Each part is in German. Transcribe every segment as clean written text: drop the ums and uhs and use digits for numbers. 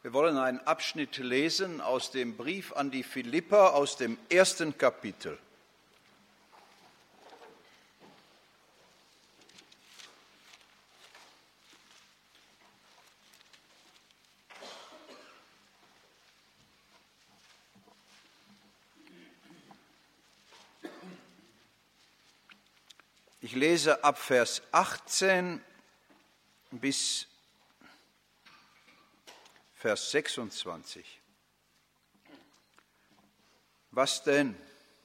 Wir wollen einen Abschnitt lesen aus dem Brief an die Philipper aus dem 1. Kapitel. Ich lese ab Vers 18 bis Vers 26. Was denn?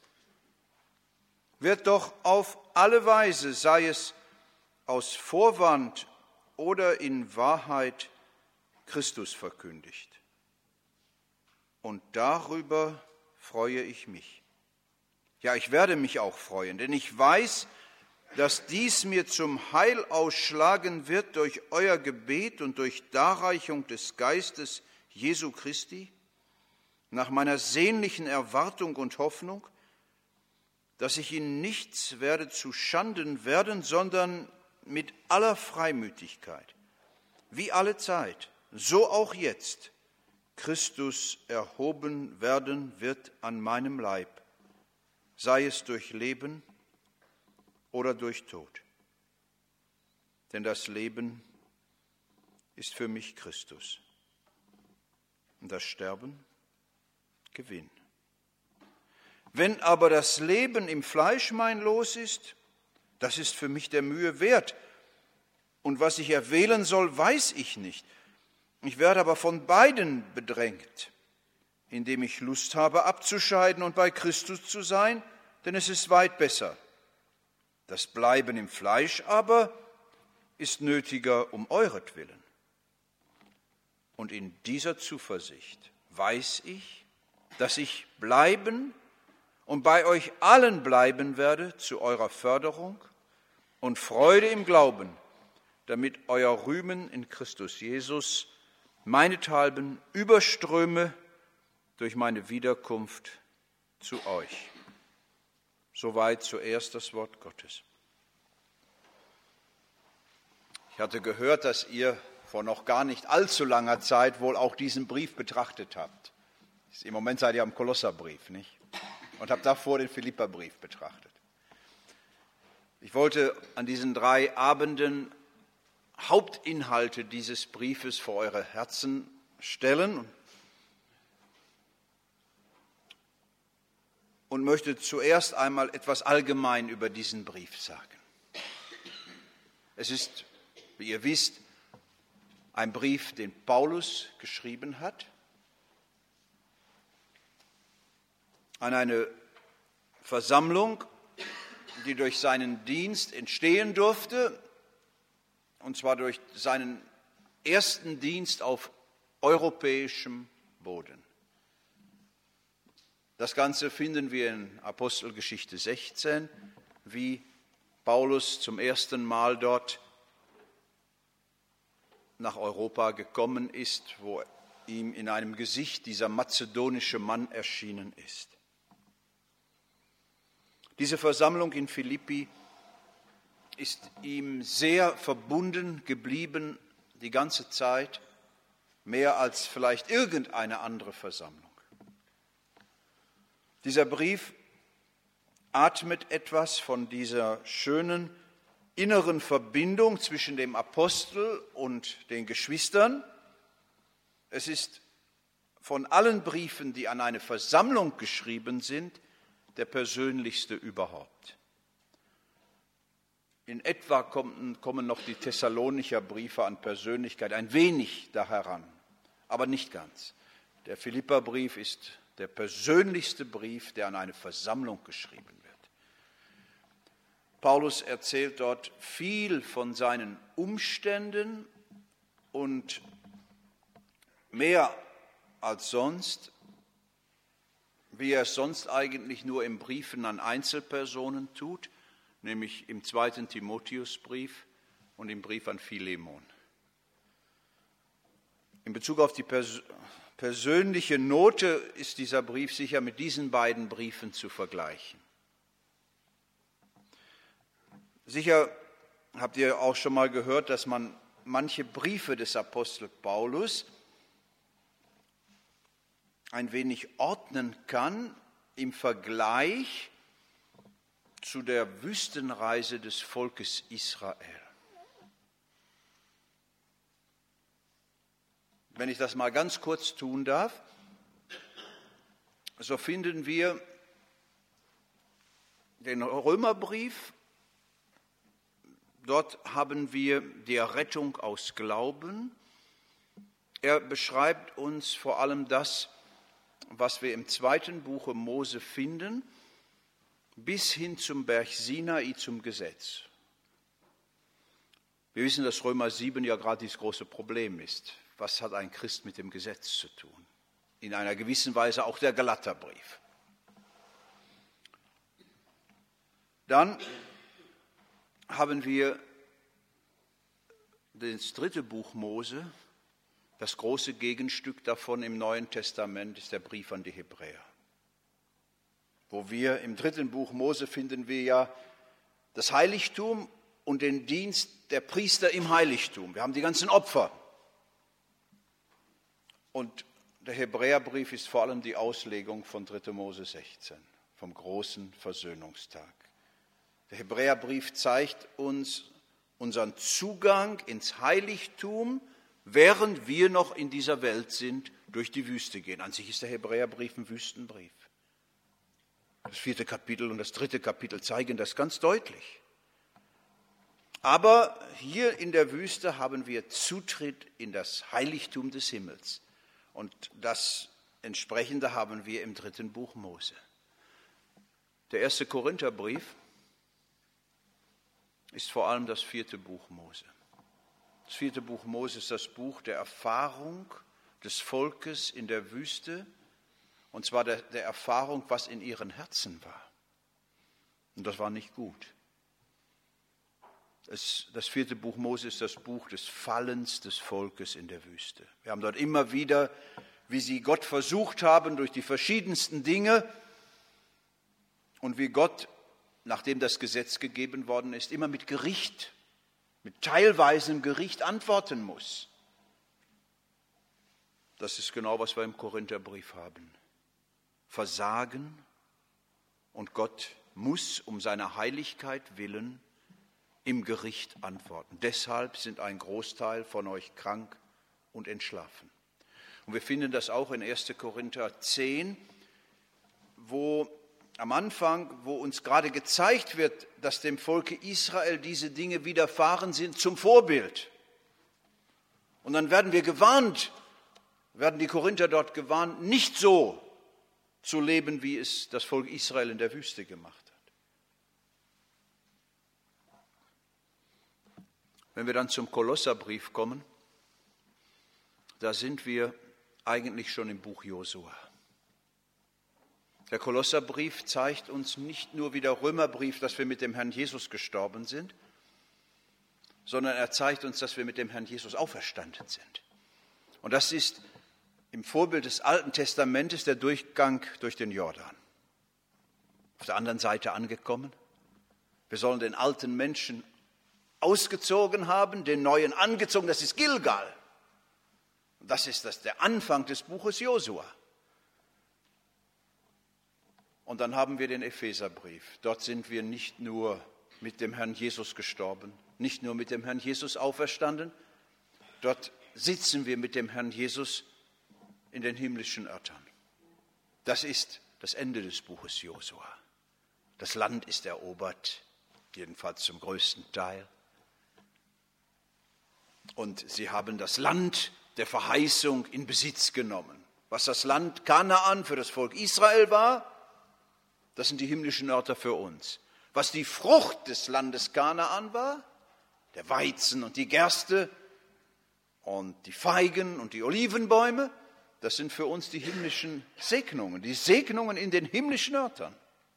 Wird doch auf alle Weise, sei es aus Vorwand oder in Wahrheit, Christus verkündigt. Und darüber freue ich mich. Ja, ich werde mich auch freuen, denn ich weiß, dass dies mir zum Heil ausschlagen wird durch euer Gebet und durch Darreichung des Geistes Jesu Christi, nach meiner sehnlichen Erwartung und Hoffnung, dass ich in nichts werde zu Schanden werden, sondern mit aller Freimütigkeit, wie alle Zeit, so auch jetzt, Christus erhoben werden wird an meinem Leib, sei es durch Leben oder durch Tod. Denn das Leben ist für mich Christus und das Sterben Gewinn. Wenn aber das Leben im Fleisch mein Los ist, das ist für mich der Mühe wert. Und was ich erwählen soll, weiß ich nicht. Ich werde aber von beiden bedrängt, indem ich Lust habe, abzuscheiden und bei Christus zu sein, denn es ist weit besser. Das Bleiben im Fleisch aber ist nötiger um euretwillen. Und in dieser Zuversicht weiß ich, dass ich bleiben und bei euch allen bleiben werde zu eurer Förderung und Freude im Glauben, damit euer Rühmen in Christus Jesus meinethalben überströme durch meine Wiederkunft zu euch. Soweit zuerst das Wort Gottes. Ich hatte gehört, dass ihr vor noch gar nicht allzu langer Zeit wohl auch diesen Brief betrachtet habt. Im Moment seid ihr am Kolosserbrief, nicht? Und habt davor den Philipperbrief betrachtet. Ich wollte an diesen 3 Abenden Hauptinhalte dieses Briefes vor eure Herzen stellen und möchte zuerst einmal etwas allgemein über diesen Brief sagen. Es ist, wie ihr wisst, ein Brief, den Paulus geschrieben hat, an eine Versammlung, die durch seinen Dienst entstehen durfte, und zwar durch seinen ersten Dienst auf europäischem Boden. Das Ganze finden wir in Apostelgeschichte 16, wie Paulus zum ersten Mal dort nach Europa gekommen ist, wo ihm in einem Gesicht dieser mazedonische Mann erschienen ist. Diese Versammlung in Philippi ist ihm sehr verbunden geblieben die ganze Zeit, mehr als vielleicht irgendeine andere Versammlung. Dieser Brief atmet etwas von dieser schönen inneren Verbindung zwischen dem Apostel und den Geschwistern. Es ist von allen Briefen, die an eine Versammlung geschrieben sind, der persönlichste überhaupt. In etwa kommen noch die Thessalonicher Briefe an Persönlichkeit ein wenig da heran, aber nicht ganz. Der Philipperbrief ist der persönlichste Brief, der an eine Versammlung geschrieben wird. Paulus erzählt dort viel von seinen Umständen und mehr als sonst, wie er es sonst eigentlich nur in Briefen an Einzelpersonen tut, nämlich im 2. Timotheusbrief und im Brief an Philemon. In Bezug auf die persönliche Note ist dieser Brief sicher mit diesen beiden Briefen zu vergleichen. Sicher habt ihr auch schon mal gehört, dass man manche Briefe des Apostels Paulus ein wenig ordnen kann im Vergleich zu der Wüstenreise des Volkes Israel. Wenn ich das mal ganz kurz tun darf, so finden wir den Römerbrief. Dort haben wir die Errettung aus Glauben. Er beschreibt uns vor allem das, was wir im 2. Buche Mose finden, bis hin zum Berg Sinai, zum Gesetz. Wir wissen, dass Römer 7 ja gerade dieses große Problem ist. Was hat ein Christ mit dem Gesetz zu tun? In einer gewissen Weise auch der Galaterbrief. Dann haben wir das 3. Buch Mose. Das große Gegenstück davon im Neuen Testament ist der Brief an die Hebräer. Wo wir im 3. Buch Mose finden wir ja das Heiligtum und den Dienst der Priester im Heiligtum. Wir haben die ganzen Opfer. Und der Hebräerbrief ist vor allem die Auslegung von 3. Mose 16, vom großen Versöhnungstag. Der Hebräerbrief zeigt uns unseren Zugang ins Heiligtum, während wir noch in dieser Welt sind, durch die Wüste gehen. An sich ist der Hebräerbrief ein Wüstenbrief. Das 4. Kapitel und das 3. Kapitel zeigen das ganz deutlich. Aber hier in der Wüste haben wir Zutritt in das Heiligtum des Himmels. Und das Entsprechende haben wir im 3. Buch Mose. Der 1. Korintherbrief ist vor allem das 4. Buch Mose. Das 4. Buch Mose ist das Buch der Erfahrung des Volkes in der Wüste, und zwar der Erfahrung, was in ihren Herzen war. Und das war nicht gut. Das 4. Buch Mose ist das Buch des Fallens des Volkes in der Wüste. Wir haben dort immer wieder, wie sie Gott versucht haben durch die verschiedensten Dinge und wie Gott, nachdem das Gesetz gegeben worden ist, immer mit Gericht, mit teilweisem Gericht antworten muss. Das ist genau, was wir im Korintherbrief haben. Versagen, und Gott muss um seiner Heiligkeit willen im Gericht antworten. Deshalb sind ein Großteil von euch krank und entschlafen. Und wir finden das auch in 1. Korinther 10, wo am Anfang, wo uns gerade gezeigt wird, dass dem Volke Israel diese Dinge widerfahren sind, zum Vorbild. Und dann werden wir gewarnt, werden die Korinther dort gewarnt, nicht so zu leben, wie es das Volk Israel in der Wüste gemacht hat. Wenn wir dann zum Kolosserbrief kommen, da sind wir eigentlich schon im Buch Josua. Der Kolosserbrief zeigt uns nicht nur wie der Römerbrief, dass wir mit dem Herrn Jesus gestorben sind, sondern er zeigt uns, dass wir mit dem Herrn Jesus auferstanden sind. Und das ist im Vorbild des Alten Testamentes der Durchgang durch den Jordan. Auf der anderen Seite angekommen. Wir sollen den alten Menschen ausgezogen haben, den neuen angezogen, das ist Gilgal. Und das ist der Anfang des Buches Josua. Und dann haben wir den Epheserbrief. Dort sind wir nicht nur mit dem Herrn Jesus gestorben, nicht nur mit dem Herrn Jesus auferstanden, dort sitzen wir mit dem Herrn Jesus in den himmlischen Örtern. Das ist das Ende des Buches Josua. Das Land ist erobert, jedenfalls zum größten Teil. Und sie haben das Land der Verheißung in Besitz genommen. Was das Land Kanaan für das Volk Israel war, das sind die himmlischen Örter für uns. Was die Frucht des Landes Kanaan war, der Weizen und die Gerste und die Feigen und die Olivenbäume, das sind für uns die himmlischen Segnungen, die Segnungen in den himmlischen Örtern.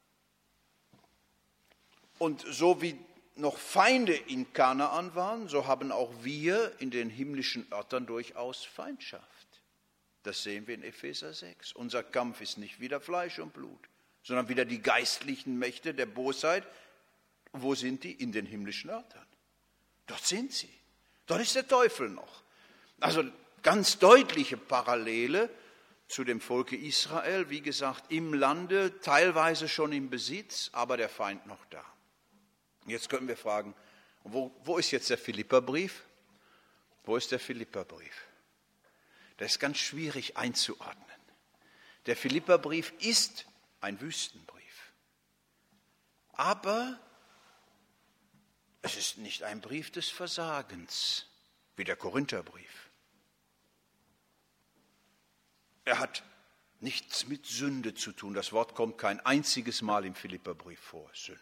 Und so wie noch Feinde in Kanaan waren, so haben auch wir in den himmlischen Örtern durchaus Feindschaft. Das sehen wir in Epheser 6. Unser Kampf ist nicht wieder Fleisch und Blut, sondern wieder die geistlichen Mächte der Bosheit. Wo sind die? In den himmlischen Örtern. Dort sind sie. Dort ist der Teufel noch. Also ganz deutliche Parallele zu dem Volke Israel, wie gesagt, im Lande, teilweise schon im Besitz, aber der Feind noch da. Jetzt können wir fragen, wo ist jetzt der Philipperbrief? Wo ist der Philipperbrief? Das ist ganz schwierig einzuordnen. Der Philipperbrief ist ein Wüstenbrief. Aber es ist nicht ein Brief des Versagens, wie der Korintherbrief. Er hat nichts mit Sünde zu tun. Das Wort kommt kein einziges Mal im Philipperbrief vor, Sünde.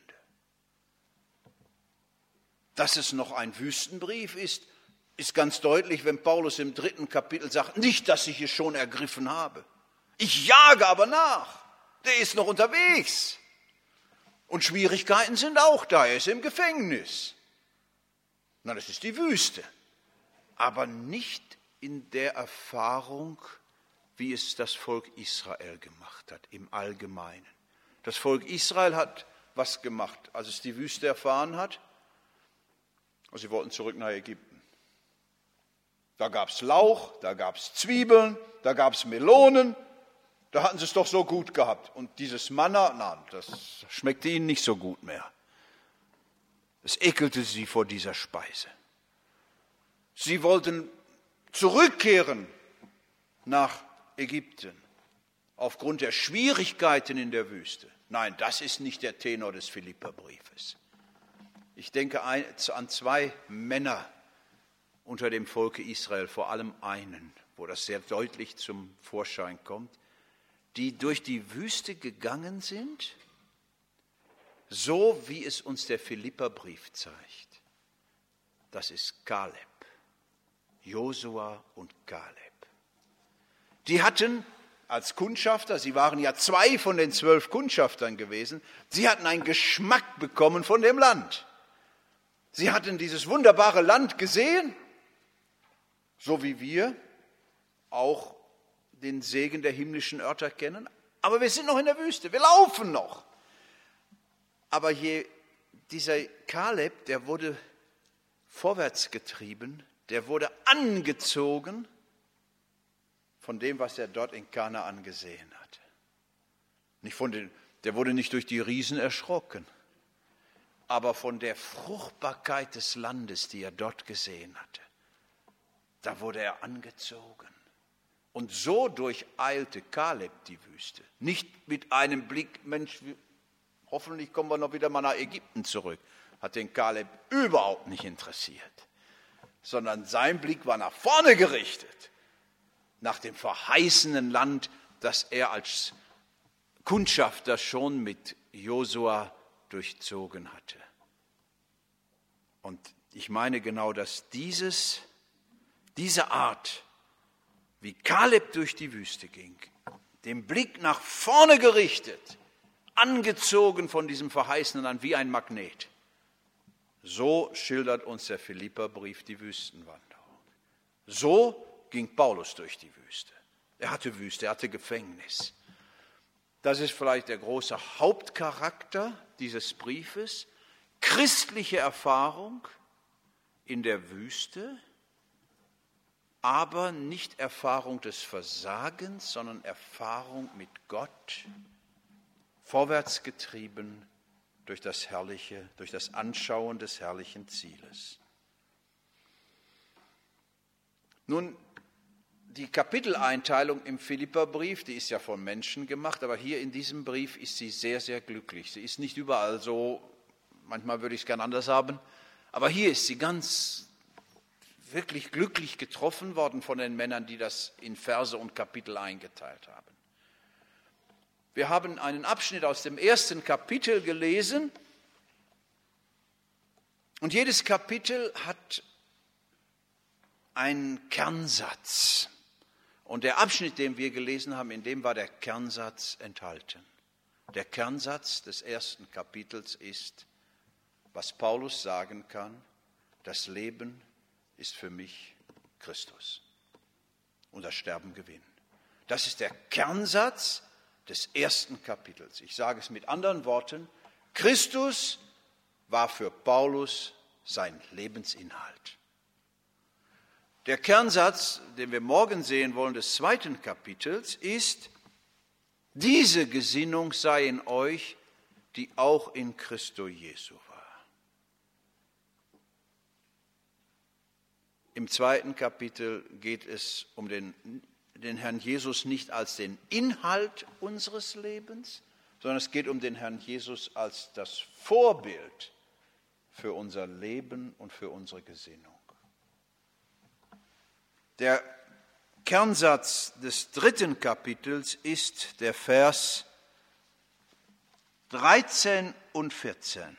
Dass es noch ein Wüstenbrief ist ganz deutlich, wenn Paulus im 3. Kapitel sagt, nicht, dass ich es schon ergriffen habe. Ich jage aber nach. Der ist noch unterwegs. Und Schwierigkeiten sind auch da. Er ist im Gefängnis. Na, das ist die Wüste. Aber nicht in der Erfahrung, wie es das Volk Israel gemacht hat, im Allgemeinen. Das Volk Israel hat was gemacht, als es die Wüste erfahren hat? Sie wollten zurück nach Ägypten. Da gab es Lauch, da gab es Zwiebeln, da gab es Melonen. Da hatten sie es doch so gut gehabt. Und dieses Manna, das schmeckte ihnen nicht so gut mehr. Es ekelte sie vor dieser Speise. Sie wollten zurückkehren nach Ägypten aufgrund der Schwierigkeiten in der Wüste. Nein, das ist nicht der Tenor des Philipperbriefes. Ich denke an 2 Männer unter dem Volke Israel, vor allem einen, wo das sehr deutlich zum Vorschein kommt, die durch die Wüste gegangen sind, so wie es uns der Philipperbrief zeigt. Das ist Kaleb, Josua und Kaleb. Die hatten als Kundschafter, sie waren ja 2 von den 12 Kundschaftern gewesen, sie hatten einen Geschmack bekommen von dem Land. Sie hatten dieses wunderbare Land gesehen, so wie wir auch den Segen der himmlischen Örter kennen. Aber wir sind noch in der Wüste, wir laufen noch. Aber dieser Kaleb, der wurde vorwärts getrieben, der wurde angezogen von dem, was er dort in Kanaan gesehen hatte. Der wurde nicht durch die Riesen erschrocken, aber von der Fruchtbarkeit des Landes, die er dort gesehen hatte. Da wurde er angezogen. Und so durcheilte Kaleb die Wüste. Nicht mit einem Blick, Mensch, hoffentlich kommen wir noch wieder mal nach Ägypten zurück. Hat den Kaleb überhaupt nicht interessiert. Sondern sein Blick war nach vorne gerichtet. Nach dem verheißenen Land, das er als Kundschafter schon mit Josua durchzogen hatte. Und ich meine genau, dass diese Art, wie Kaleb durch die Wüste ging, den Blick nach vorne gerichtet, angezogen von diesem verheißenen Land wie ein Magnet. So schildert uns der Philipperbrief die Wüstenwanderung. So ging Paulus durch die Wüste. Er hatte Wüste, er hatte Gefängnis. Das ist vielleicht der große Hauptcharakter dieses Briefes. Christliche Erfahrung in der Wüste, aber nicht Erfahrung des Versagens, sondern Erfahrung mit Gott, vorwärts getrieben durch das Anschauen des herrlichen Zieles. Nun, die Kapiteleinteilung im Philipperbrief, die ist ja von Menschen gemacht, aber hier in diesem Brief ist sie sehr, sehr glücklich. Sie ist nicht überall so, manchmal würde ich es gern anders haben, aber hier ist sie ganz wirklich glücklich getroffen worden von den Männern, die das in Verse und Kapitel eingeteilt haben. Wir haben einen Abschnitt aus dem 1. Kapitel gelesen und jedes Kapitel hat einen Kernsatz. Und der Abschnitt, den wir gelesen haben, in dem war der Kernsatz enthalten. Der Kernsatz des 1. Kapitels ist, was Paulus sagen kann, das Leben ist für mich Christus und das Sterben Gewinn. Das ist der Kernsatz des 1. Kapitels. Ich sage es mit anderen Worten, Christus war für Paulus sein Lebensinhalt. Der Kernsatz, den wir morgen sehen wollen, des 2. Kapitels, ist: Diese Gesinnung sei in euch, die auch in Christo Jesu war. Im 2. Kapitel geht es um den Herrn Jesus nicht als den Inhalt unseres Lebens, sondern es geht um den Herrn Jesus als das Vorbild für unser Leben und für unsere Gesinnung. Der Kernsatz des 3. Kapitels ist der Vers 13 und 14.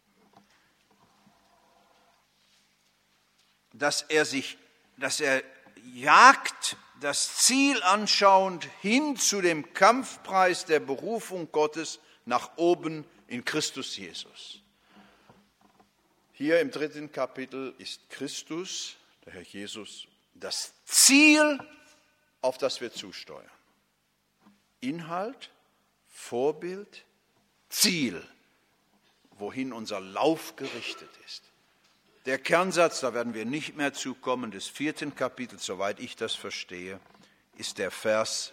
Dass er jagt, das Ziel anschauend hin zu dem Kampfpreis der Berufung Gottes nach oben in Christus Jesus. Hier im 3. Kapitel ist Christus, der Herr Jesus, das Ziel, auf das wir zusteuern. Inhalt, Vorbild, Ziel, wohin unser Lauf gerichtet ist. Der Kernsatz, da werden wir nicht mehr zukommen, des 4. Kapitels, soweit ich das verstehe, ist der Vers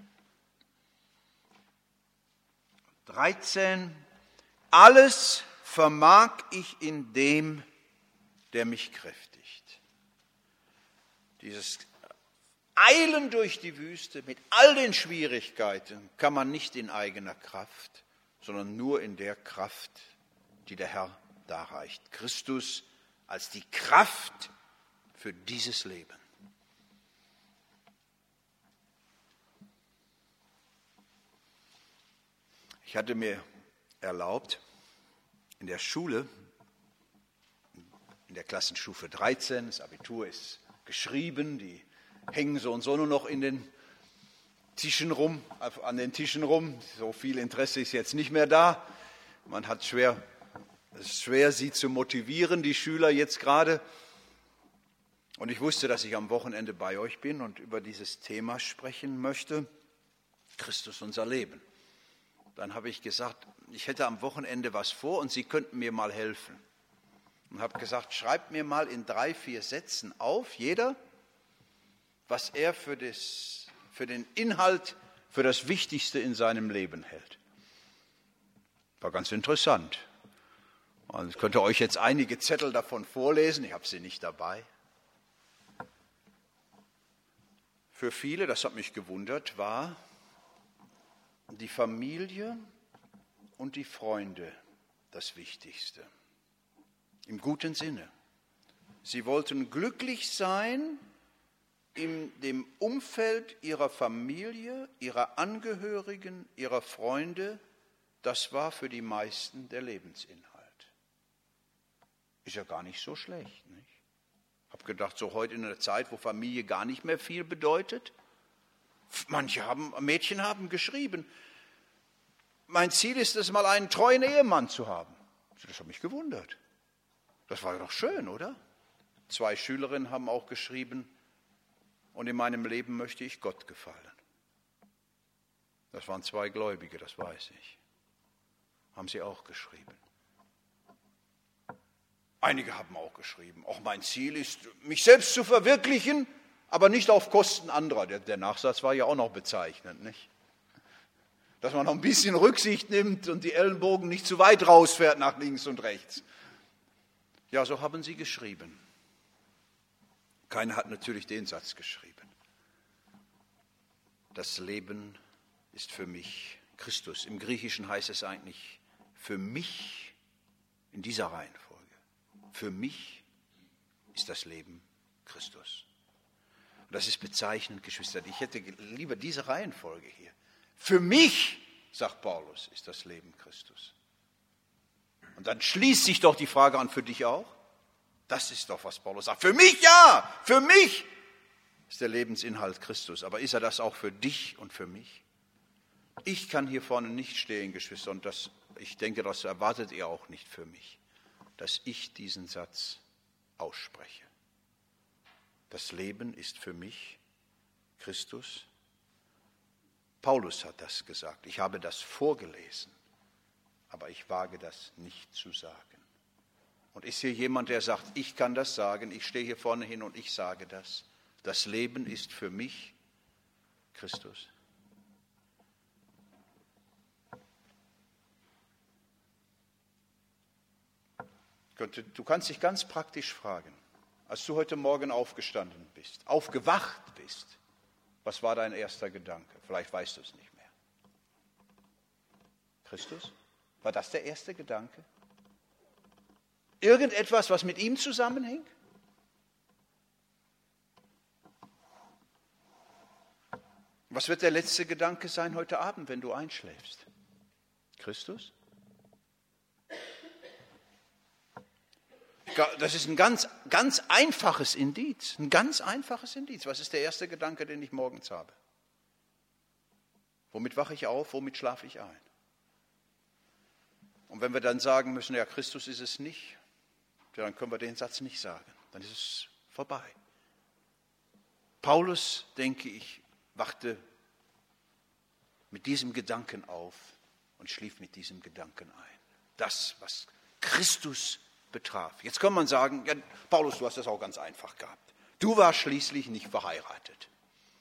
13. Alles vermag ich in dem, der mich kräftigt. Dieses Eilen durch die Wüste mit all den Schwierigkeiten kann man nicht in eigener Kraft, sondern nur in der Kraft, die der Herr darreicht. Christus als die Kraft für dieses Leben. Ich hatte mir erlaubt, in der Schule, in der Klassenstufe 13, das Abitur ist geschrieben, die hängen so und so nur noch in den Tischen rum, an den Tischen rum. So viel Interesse ist jetzt nicht mehr da. Es ist schwer, sie zu motivieren, die Schüler jetzt gerade. Und ich wusste, dass ich am Wochenende bei euch bin und über dieses Thema sprechen möchte. Christus, unser Leben. Dann habe ich gesagt, ich hätte am Wochenende was vor und Sie könnten mir mal helfen. Und habe gesagt, schreibt mir mal in 3, 4 Sätzen auf, jeder, was er für den Inhalt, für das Wichtigste in seinem Leben hält. War ganz interessant. Und ich könnte euch jetzt einige Zettel davon vorlesen, ich habe sie nicht dabei. Für viele, das hat mich gewundert, war die Familie und die Freunde das Wichtigste. Im guten Sinne. Sie wollten glücklich sein in dem Umfeld ihrer Familie, ihrer Angehörigen, ihrer Freunde. Das war für die meisten der Lebensinhalt. Ist ja gar nicht so schlecht, nicht? Ich habe gedacht, so heute in einer Zeit, wo Familie gar nicht mehr viel bedeutet. Mädchen haben geschrieben, mein Ziel ist es, mal einen treuen Ehemann zu haben. Das hat mich gewundert. Das war doch schön, oder? 2 Schülerinnen haben auch geschrieben, und in meinem Leben möchte ich Gott gefallen. Das waren 2 Gläubige, das weiß ich. Haben sie auch geschrieben. Einige haben auch geschrieben, auch mein Ziel ist, mich selbst zu verwirklichen, aber nicht auf Kosten anderer. Der Nachsatz war ja auch noch bezeichnend, nicht? Dass man noch ein bisschen Rücksicht nimmt und die Ellenbogen nicht zu weit rausfährt nach links und rechts. Ja, so haben sie geschrieben. Keiner hat natürlich den Satz geschrieben. Das Leben ist für mich Christus. Im Griechischen heißt es eigentlich für mich in dieser Reihenfolge. Für mich ist das Leben Christus. Und das ist bezeichnend, Geschwister. Ich hätte lieber diese Reihenfolge hier. Für mich, sagt Paulus, ist das Leben Christus. Und dann schließt sich doch die Frage an, für dich auch? Das ist doch, was Paulus sagt. Für mich ja, für mich ist der Lebensinhalt Christus. Aber ist er das auch für dich und für mich? Ich kann hier vorne nicht stehen, Geschwister, und ich denke, das erwartet ihr auch nicht für mich, dass ich diesen Satz ausspreche. Das Leben ist für mich Christus. Paulus hat das gesagt. Ich habe das vorgelesen, aber ich wage das nicht zu sagen. Und ist hier jemand, der sagt, ich kann das sagen, ich stehe hier vorne hin und ich sage das. Das Leben ist für mich Christus. Du kannst dich ganz praktisch fragen, als du heute Morgen aufgestanden bist, aufgewacht bist, was war dein erster Gedanke? Vielleicht weißt du es nicht mehr. Christus? War das der erste Gedanke? Irgendetwas, was mit ihm zusammenhing? Was wird der letzte Gedanke sein heute Abend, wenn du einschläfst? Christus? Das ist ein ganz einfaches Indiz. Ein ganz einfaches Indiz. Was ist der erste Gedanke, den ich morgens habe? Womit wache ich auf? Womit schlafe ich ein? Und wenn wir dann sagen müssen, ja, Christus ist es nicht, ja, dann können wir den Satz nicht sagen. Dann ist es vorbei. Paulus, denke ich, wachte mit diesem Gedanken auf und schlief mit diesem Gedanken ein. Das, was Christus betraf. Jetzt kann man sagen, ja, Paulus, du hast das auch ganz einfach gehabt. Du warst schließlich nicht verheiratet.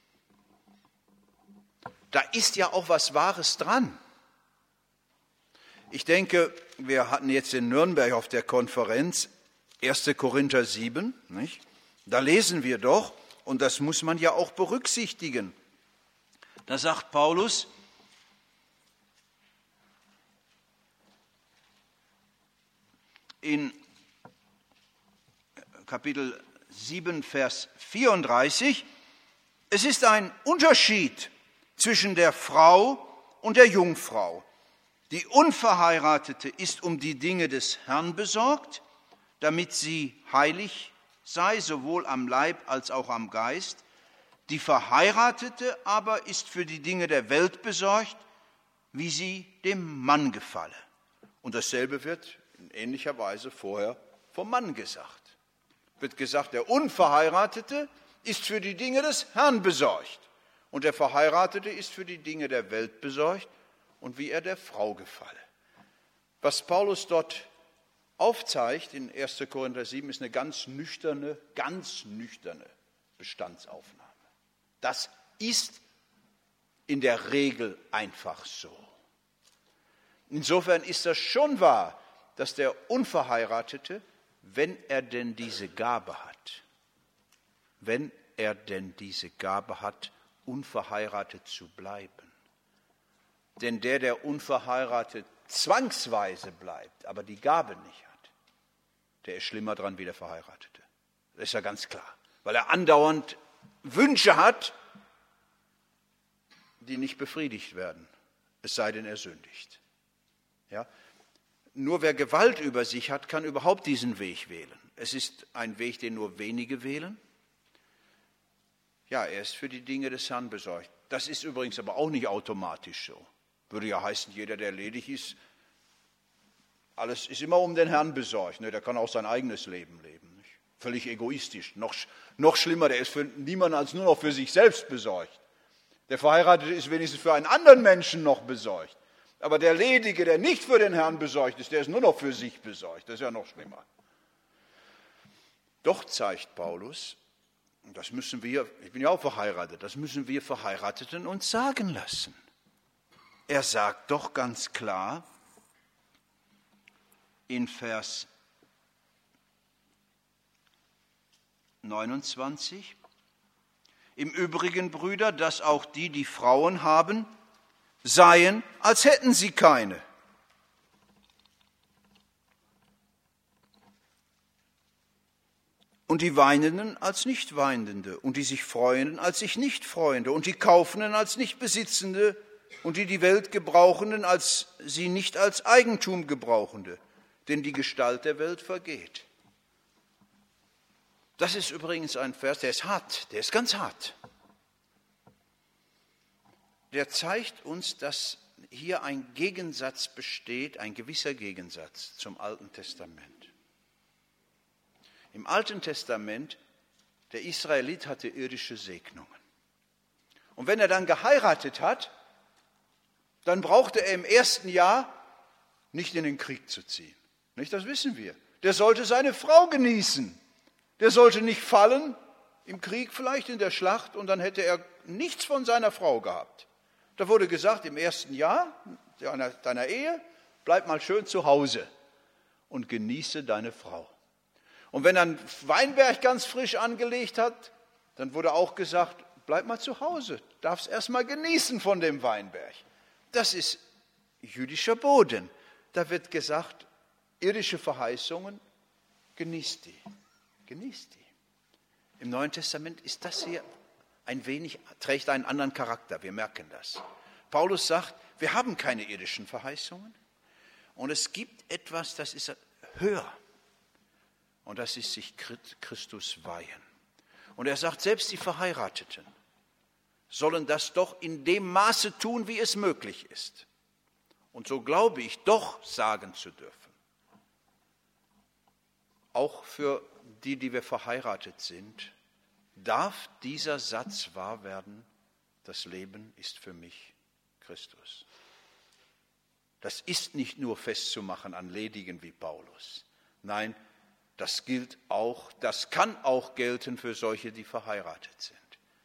Da ist ja auch was Wahres dran. Ich denke, wir hatten jetzt in Nürnberg auf der Konferenz 1. Korinther 7, nicht? Da lesen wir doch, und das muss man ja auch berücksichtigen. Da sagt Paulus, in Kapitel 7, Vers 34, es ist ein Unterschied zwischen der Frau und der Jungfrau. Die Unverheiratete ist um die Dinge des Herrn besorgt, damit sie heilig sei, sowohl am Leib als auch am Geist. Die Verheiratete aber ist für die Dinge der Welt besorgt, wie sie dem Mann gefalle. Und dasselbe wird in ähnlicher Weise vorher vom Mann gesagt. Wird gesagt, der Unverheiratete ist für die Dinge des Herrn besorgt und der Verheiratete ist für die Dinge der Welt besorgt und wie er der Frau gefalle. Was Paulus dort aufzeigt in 1. Korinther 7 ist eine ganz nüchterne Bestandsaufnahme. Das ist in der Regel einfach so. Insofern ist das schon wahr, dass der Unverheiratete, wenn er denn diese Gabe hat, unverheiratet zu bleiben. Denn der unverheiratet zwangsweise bleibt, aber die Gabe nicht hat, der ist schlimmer dran wie der Verheiratete. Das ist ja ganz klar, weil er andauernd Wünsche hat, die nicht befriedigt werden, es sei denn, er sündigt. Ja? Nur wer Gewalt über sich hat, kann überhaupt diesen Weg wählen. Es ist ein Weg, den nur wenige wählen. Ja, er ist für die Dinge des Herrn besorgt. Das ist übrigens aber auch nicht automatisch so. Würde ja heißen, jeder, der ledig ist, alles ist immer um den Herrn besorgt. Der kann auch sein eigenes Leben leben. Nicht? Völlig egoistisch. Noch schlimmer, der ist für niemanden als nur noch für sich selbst besorgt. Der Verheiratete ist wenigstens für einen anderen Menschen noch besorgt. Aber der Ledige, der nicht für den Herrn besorgt ist, der ist nur noch für sich besorgt. Das ist ja noch schlimmer. Doch zeigt Paulus, und das müssen wir, ich bin ja auch verheiratet, das müssen wir Verheirateten uns sagen lassen. Er sagt doch ganz klar in Vers 29, im Übrigen, Brüder, dass auch die, die Frauen haben, seien, als hätten sie keine. Und die Weinenden als Nicht-Weinende und die sich Freuenden als sich Nicht-Freuende und die Kaufenden als Nicht-Besitzende und die Welt gebrauchenden als sie nicht als Eigentum gebrauchende, denn die Gestalt der Welt vergeht. Das ist übrigens ein Vers, der ist hart, der ist ganz hart. Der zeigt uns, dass hier ein Gegensatz besteht, ein gewisser Gegensatz zum Alten Testament. Im Alten Testament, der Israelit hatte irdische Segnungen. Und wenn er dann geheiratet hat, dann brauchte er im ersten Jahr nicht in den Krieg zu ziehen. Nicht, das wissen wir. Der sollte seine Frau genießen. Der sollte nicht fallen, im Krieg vielleicht, in der Schlacht, und dann hätte er nichts von seiner Frau gehabt. Da wurde gesagt, im ersten Jahr deiner Ehe, bleib mal schön zu Hause und genieße deine Frau. Und wenn er einen Weinberg ganz frisch angelegt hat, dann wurde auch gesagt, bleib mal zu Hause, darfst erst mal genießen von dem Weinberg. Das ist jüdischer Boden. Da wird gesagt, irdische Verheißungen, genießt die. Genießt die. Im Neuen Testament ist das hier trägt einen anderen Charakter, wir merken das. Paulus sagt, wir haben keine irdischen Verheißungen und es gibt etwas, das ist höher. Und das ist sich Christus weihen. Und er sagt, selbst die Verheirateten sollen das doch in dem Maße tun, wie es möglich ist. Und so glaube ich doch sagen zu dürfen, auch für die wir verheiratet sind, darf dieser Satz wahr werden, das Leben ist für mich Christus. Das ist nicht nur festzumachen an Ledigen wie Paulus. Nein, das kann auch gelten für solche, die verheiratet sind.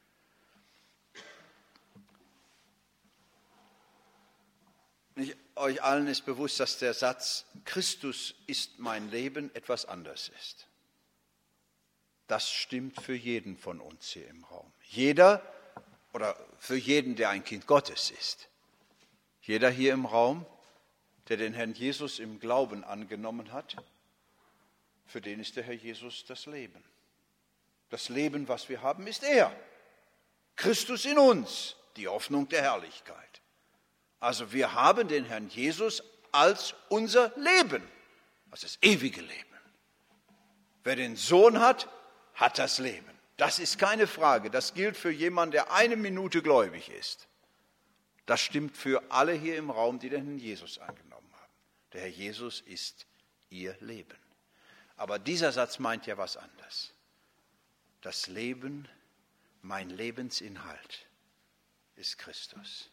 Euch allen ist bewusst, dass der Satz Christus ist mein Leben etwas anders ist. Das stimmt für jeden von uns hier im Raum. Jeder oder für jeden, der ein Kind Gottes ist. Jeder hier im Raum, der den Herrn Jesus im Glauben angenommen hat, für den ist der Herr Jesus das Leben. Das Leben, was wir haben, ist er. Christus in uns, die Hoffnung der Herrlichkeit. Also wir haben den Herrn Jesus als unser Leben, als das ewige Leben. Wer den Sohn hat, hat das Leben. Das ist keine Frage. Das gilt für jemanden, der eine Minute gläubig ist. Das stimmt für alle hier im Raum, die den Herrn Jesus angenommen haben. Der Herr Jesus ist ihr Leben. Aber dieser Satz meint ja was anderes. Das Leben, mein Lebensinhalt, ist Christus.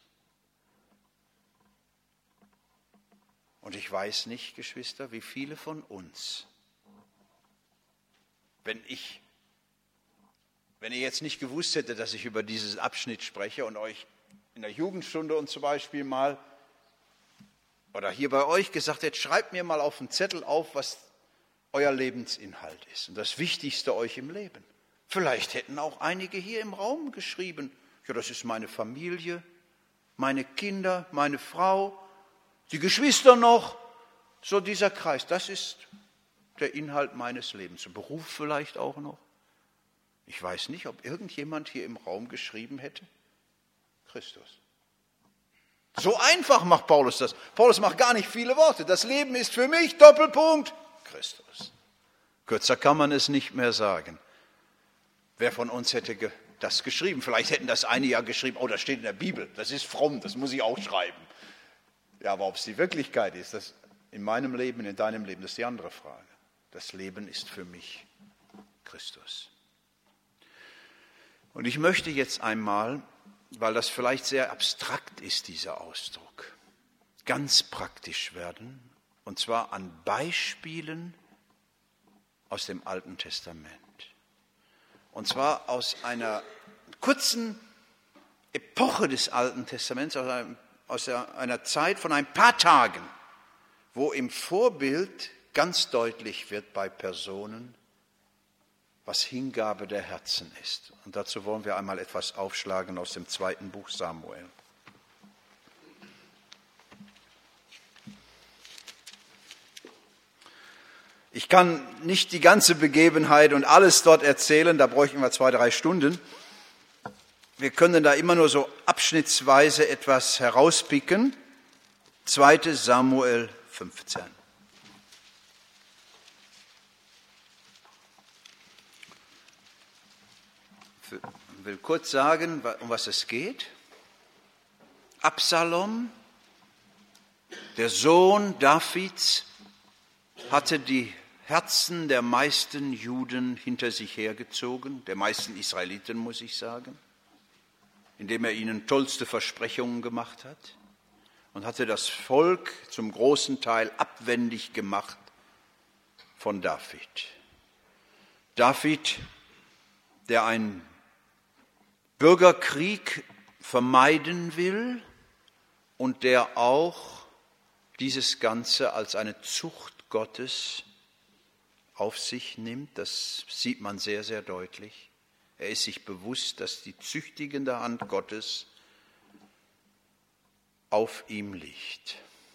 Und ich weiß nicht, Geschwister, wie viele von uns, wenn ihr jetzt nicht gewusst hättet, dass ich über diesen Abschnitt spreche und euch in der Jugendstunde und zum Beispiel mal oder hier bei euch gesagt hätte, schreibt mir mal auf einen Zettel auf, was euer Lebensinhalt ist und das Wichtigste euch im Leben. Vielleicht hätten auch einige hier im Raum geschrieben, ja, das ist meine Familie, meine Kinder, meine Frau, die Geschwister noch, so dieser Kreis, das ist der Inhalt meines Lebens. Beruf vielleicht auch noch. Ich weiß nicht, ob irgendjemand hier im Raum geschrieben hätte, Christus. So einfach macht Paulus das. Paulus macht gar nicht viele Worte. Das Leben ist für mich, Doppelpunkt, Christus. Kürzer kann man es nicht mehr sagen. Wer von uns hätte das geschrieben? Vielleicht hätten das einige ja geschrieben, oh, das steht in der Bibel, das ist fromm, das muss ich auch schreiben. Ja, aber ob es die Wirklichkeit ist, das in meinem Leben, in deinem Leben, das ist die andere Frage. Das Leben ist für mich Christus. Und ich möchte jetzt einmal, weil das vielleicht sehr abstrakt ist, dieser Ausdruck, ganz praktisch werden, und zwar an Beispielen aus dem Alten Testament. Und zwar aus einer kurzen Epoche des Alten Testaments, aus einer Zeit von ein paar Tagen, wo im Vorbild ganz deutlich wird bei Personen, was Hingabe der Herzen ist. Und dazu wollen wir einmal etwas aufschlagen aus dem 2. Buch Samuel. Ich kann nicht die ganze Begebenheit und alles dort erzählen, da bräuchten wir 2-3 Stunden. Wir können da immer nur so abschnittsweise etwas herauspicken. 2. Samuel 15. Ich will kurz sagen, um was es geht. Absalom, der Sohn Davids, hatte die Herzen der meisten Juden hinter sich hergezogen, der meisten Israeliten, muss ich sagen, indem er ihnen tollste Versprechungen gemacht hat und hatte das Volk zum großen Teil abwendig gemacht von David. David, der einen Bürgerkrieg vermeiden will und der auch dieses Ganze als eine Zucht Gottes auf sich nimmt. Das sieht man sehr, sehr deutlich. Er ist sich bewusst, dass die züchtigende Hand Gottes auf ihm liegt.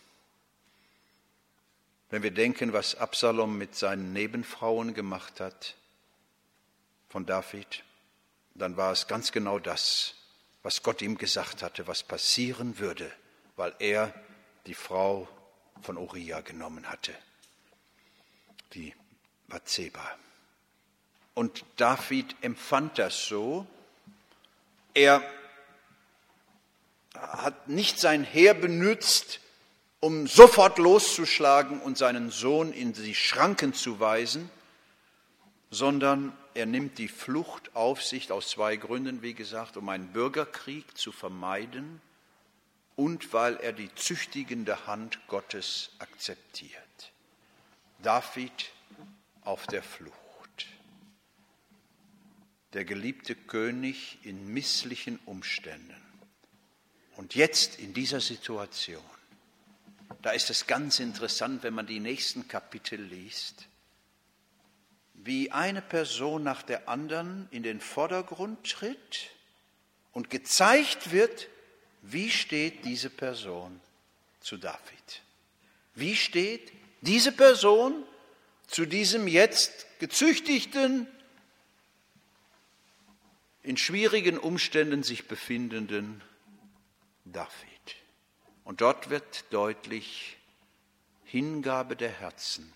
Wenn wir denken, was Absalom mit seinen Nebenfrauen gemacht hat von David, dann war es ganz genau das, was Gott ihm gesagt hatte, was passieren würde, weil er die Frau von Uriah genommen hatte, die Bathseba. Und David empfand das so. Er hat nicht sein Heer benützt, um sofort loszuschlagen und seinen Sohn in die Schranken zu weisen, sondern er nimmt die Flucht auf sich aus zwei Gründen, wie gesagt, um einen Bürgerkrieg zu vermeiden und weil er die züchtigende Hand Gottes akzeptiert. David auf der Flucht. Der geliebte König in misslichen Umständen. Und jetzt in dieser Situation, da ist es ganz interessant, wenn man die nächsten Kapitel liest, wie eine Person nach der anderen in den Vordergrund tritt und gezeigt wird, wie steht diese Person zu David. Wie steht diese Person zu diesem jetzt gezüchtigten, in schwierigen Umständen sich befindenden David. Und dort wird deutlich Hingabe der Herzen.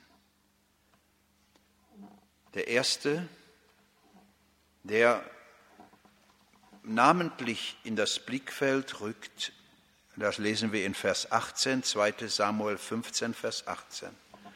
Der erste, der namentlich in das Blickfeld rückt, das lesen wir in Vers 18, 2. Samuel 15, Vers 18.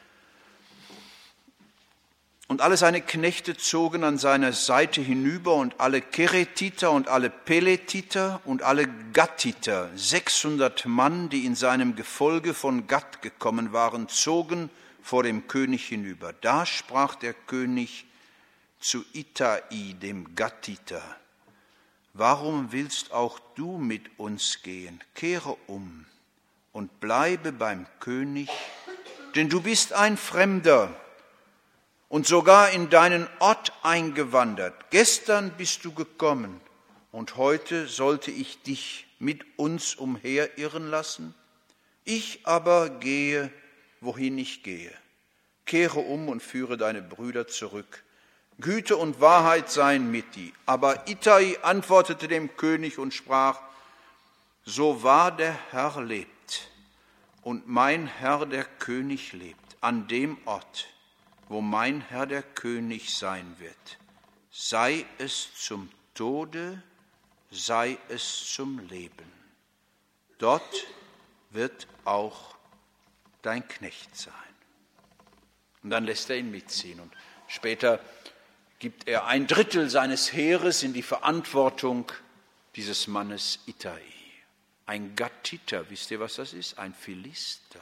Und alle seine Knechte zogen an seine Seite hinüber und alle Keretiter und alle Peletiter und alle Gattiter, 600 Mann, die in seinem Gefolge von Gatt gekommen waren, zogen vor dem König hinüber. Da sprach der König zu Ittai, dem Gattiter: Warum willst auch du mit uns gehen? Kehre um und bleibe beim König, denn du bist ein Fremder und sogar in deinen Ort eingewandert. Gestern bist du gekommen und heute sollte ich dich mit uns umherirren lassen? Ich aber gehe, wohin ich gehe. Kehre um und führe deine Brüder zurück. Güte und Wahrheit seien mit dir. Aber Ittai antwortete dem König und sprach: So wahr der Herr lebt und mein Herr der König lebt, an dem Ort, wo mein Herr der König sein wird, sei es zum Tode, sei es zum Leben. Dort wird auch dein Knecht sein. Und dann lässt er ihn mitziehen. Und später gibt er 1/3 seines Heeres in die Verantwortung dieses Mannes Ittai. Ein Gattiter, wisst ihr, was das ist? Ein Philister.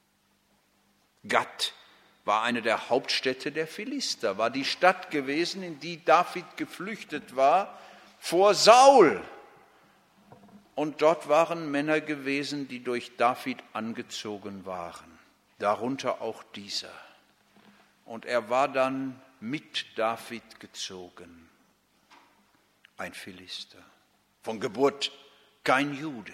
Gatt war eine der Hauptstädte der Philister, war die Stadt gewesen, in die David geflüchtet war vor Saul. Und dort waren Männer gewesen, die durch David angezogen waren, darunter auch dieser. Und er war dann mit David gezogen, ein Philister, von Geburt kein Jude.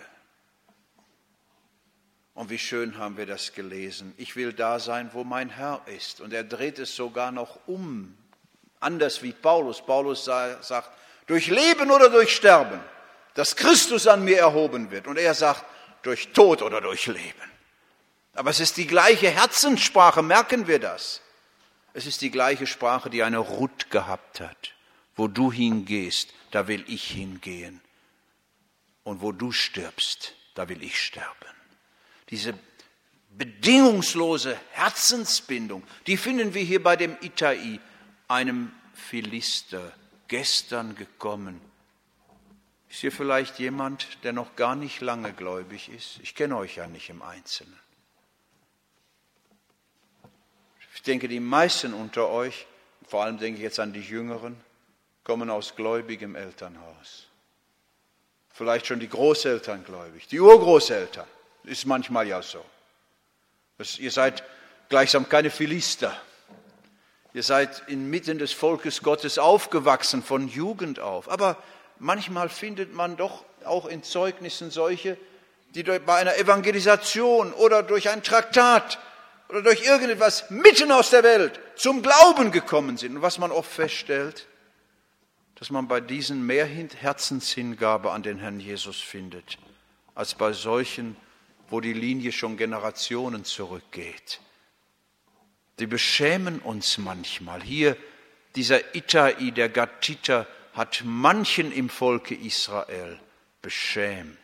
Und wie schön haben wir das gelesen. Ich will da sein, wo mein Herr ist. Und er dreht es sogar noch um, anders wie Paulus. Paulus sagt, durch Leben oder durch Sterben, dass Christus an mir erhoben wird. Und er sagt, durch Tod oder durch Leben. Aber es ist die gleiche Herzenssprache, merken wir das. Es ist die gleiche Sprache, die eine Ruth gehabt hat. Wo du hingehst, da will ich hingehen. Und wo du stirbst, da will ich sterben. Diese bedingungslose Herzensbindung, die finden wir hier bei dem Ittai, einem Philister, gestern gekommen. Ist hier vielleicht jemand, der noch gar nicht lange gläubig ist? Ich kenne euch ja nicht im Einzelnen. Ich denke, die meisten unter euch, vor allem denke ich jetzt an die Jüngeren, kommen aus gläubigem Elternhaus. Vielleicht schon die Großeltern gläubig, die Urgroßeltern. Ist manchmal ja so. Ihr seid gleichsam keine Philister. Ihr seid inmitten des Volkes Gottes aufgewachsen, von Jugend auf. Aber manchmal findet man doch auch in Zeugnissen solche, die bei einer Evangelisation oder durch ein Traktat oder durch irgendetwas mitten aus der Welt zum Glauben gekommen sind. Und was man oft feststellt, dass man bei diesen mehr Herzenshingabe an den Herrn Jesus findet, als bei solchen, wo die Linie schon Generationen zurückgeht. Die beschämen uns manchmal. Hier, dieser Ittai, der Gatiter, hat manchen im Volke Israel beschämt.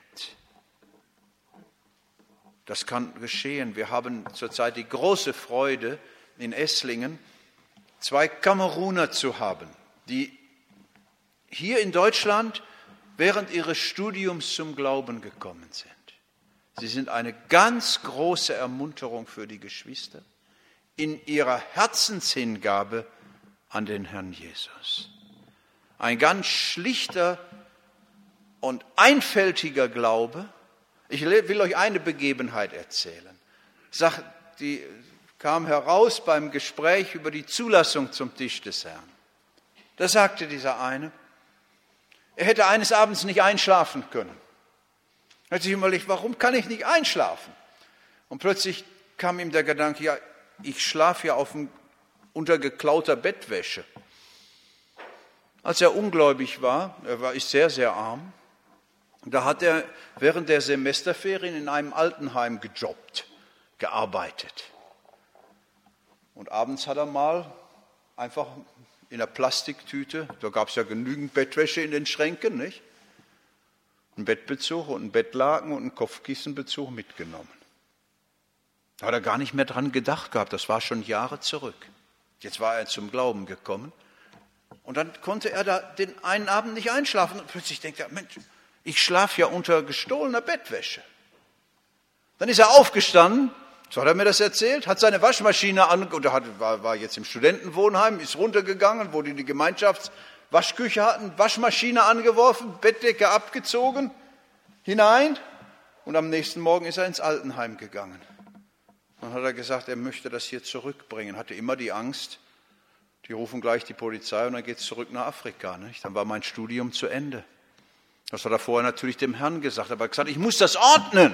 Das kann geschehen. Wir haben zurzeit die große Freude, in Esslingen 2 Kameruner zu haben, die hier in Deutschland während ihres Studiums zum Glauben gekommen sind. Sie sind eine ganz große Ermunterung für die Geschwister in ihrer Herzenshingabe an den Herrn Jesus. Ein ganz schlichter und einfältiger Glaube. Ich will euch eine Begebenheit erzählen. Die kam heraus beim Gespräch über die Zulassung zum Tisch des Herrn. Da sagte dieser eine, er hätte eines Abends nicht einschlafen können. Er hat sich überlegt, warum kann ich nicht einschlafen? Und plötzlich kam ihm der Gedanke, ja, ich schlafe ja unter geklauter Bettwäsche. Als er ungläubig war, ist sehr, sehr arm, da hat er während der Semesterferien in einem Altenheim gearbeitet. Und abends hat er mal einfach in einer Plastiktüte, da gab es ja genügend Bettwäsche in den Schränken, nicht? Einen Bettbezug und einen Bettlaken und einen Kopfkissenbezug mitgenommen. Da hat er gar nicht mehr dran gedacht gehabt, das war schon Jahre zurück. Jetzt war er zum Glauben gekommen und dann konnte er da den einen Abend nicht einschlafen und plötzlich denkt er, Mensch, ich schlafe ja unter gestohlener Bettwäsche. Dann ist er aufgestanden, so hat er mir das erzählt, hat seine Waschmaschine war jetzt im Studentenwohnheim, ist runtergegangen, wo die Gemeinschaftswaschküche hatten, Waschmaschine angeworfen, Bettdecke abgezogen, hinein und am nächsten Morgen ist er ins Altenheim gegangen. Dann hat er gesagt, er möchte das hier zurückbringen, hatte immer die Angst, die rufen gleich die Polizei und dann geht es zurück nach Afrika. Nicht? Dann war mein Studium zu Ende. Das hat er vorher natürlich dem Herrn gesagt, aber er hat gesagt, ich muss das ordnen.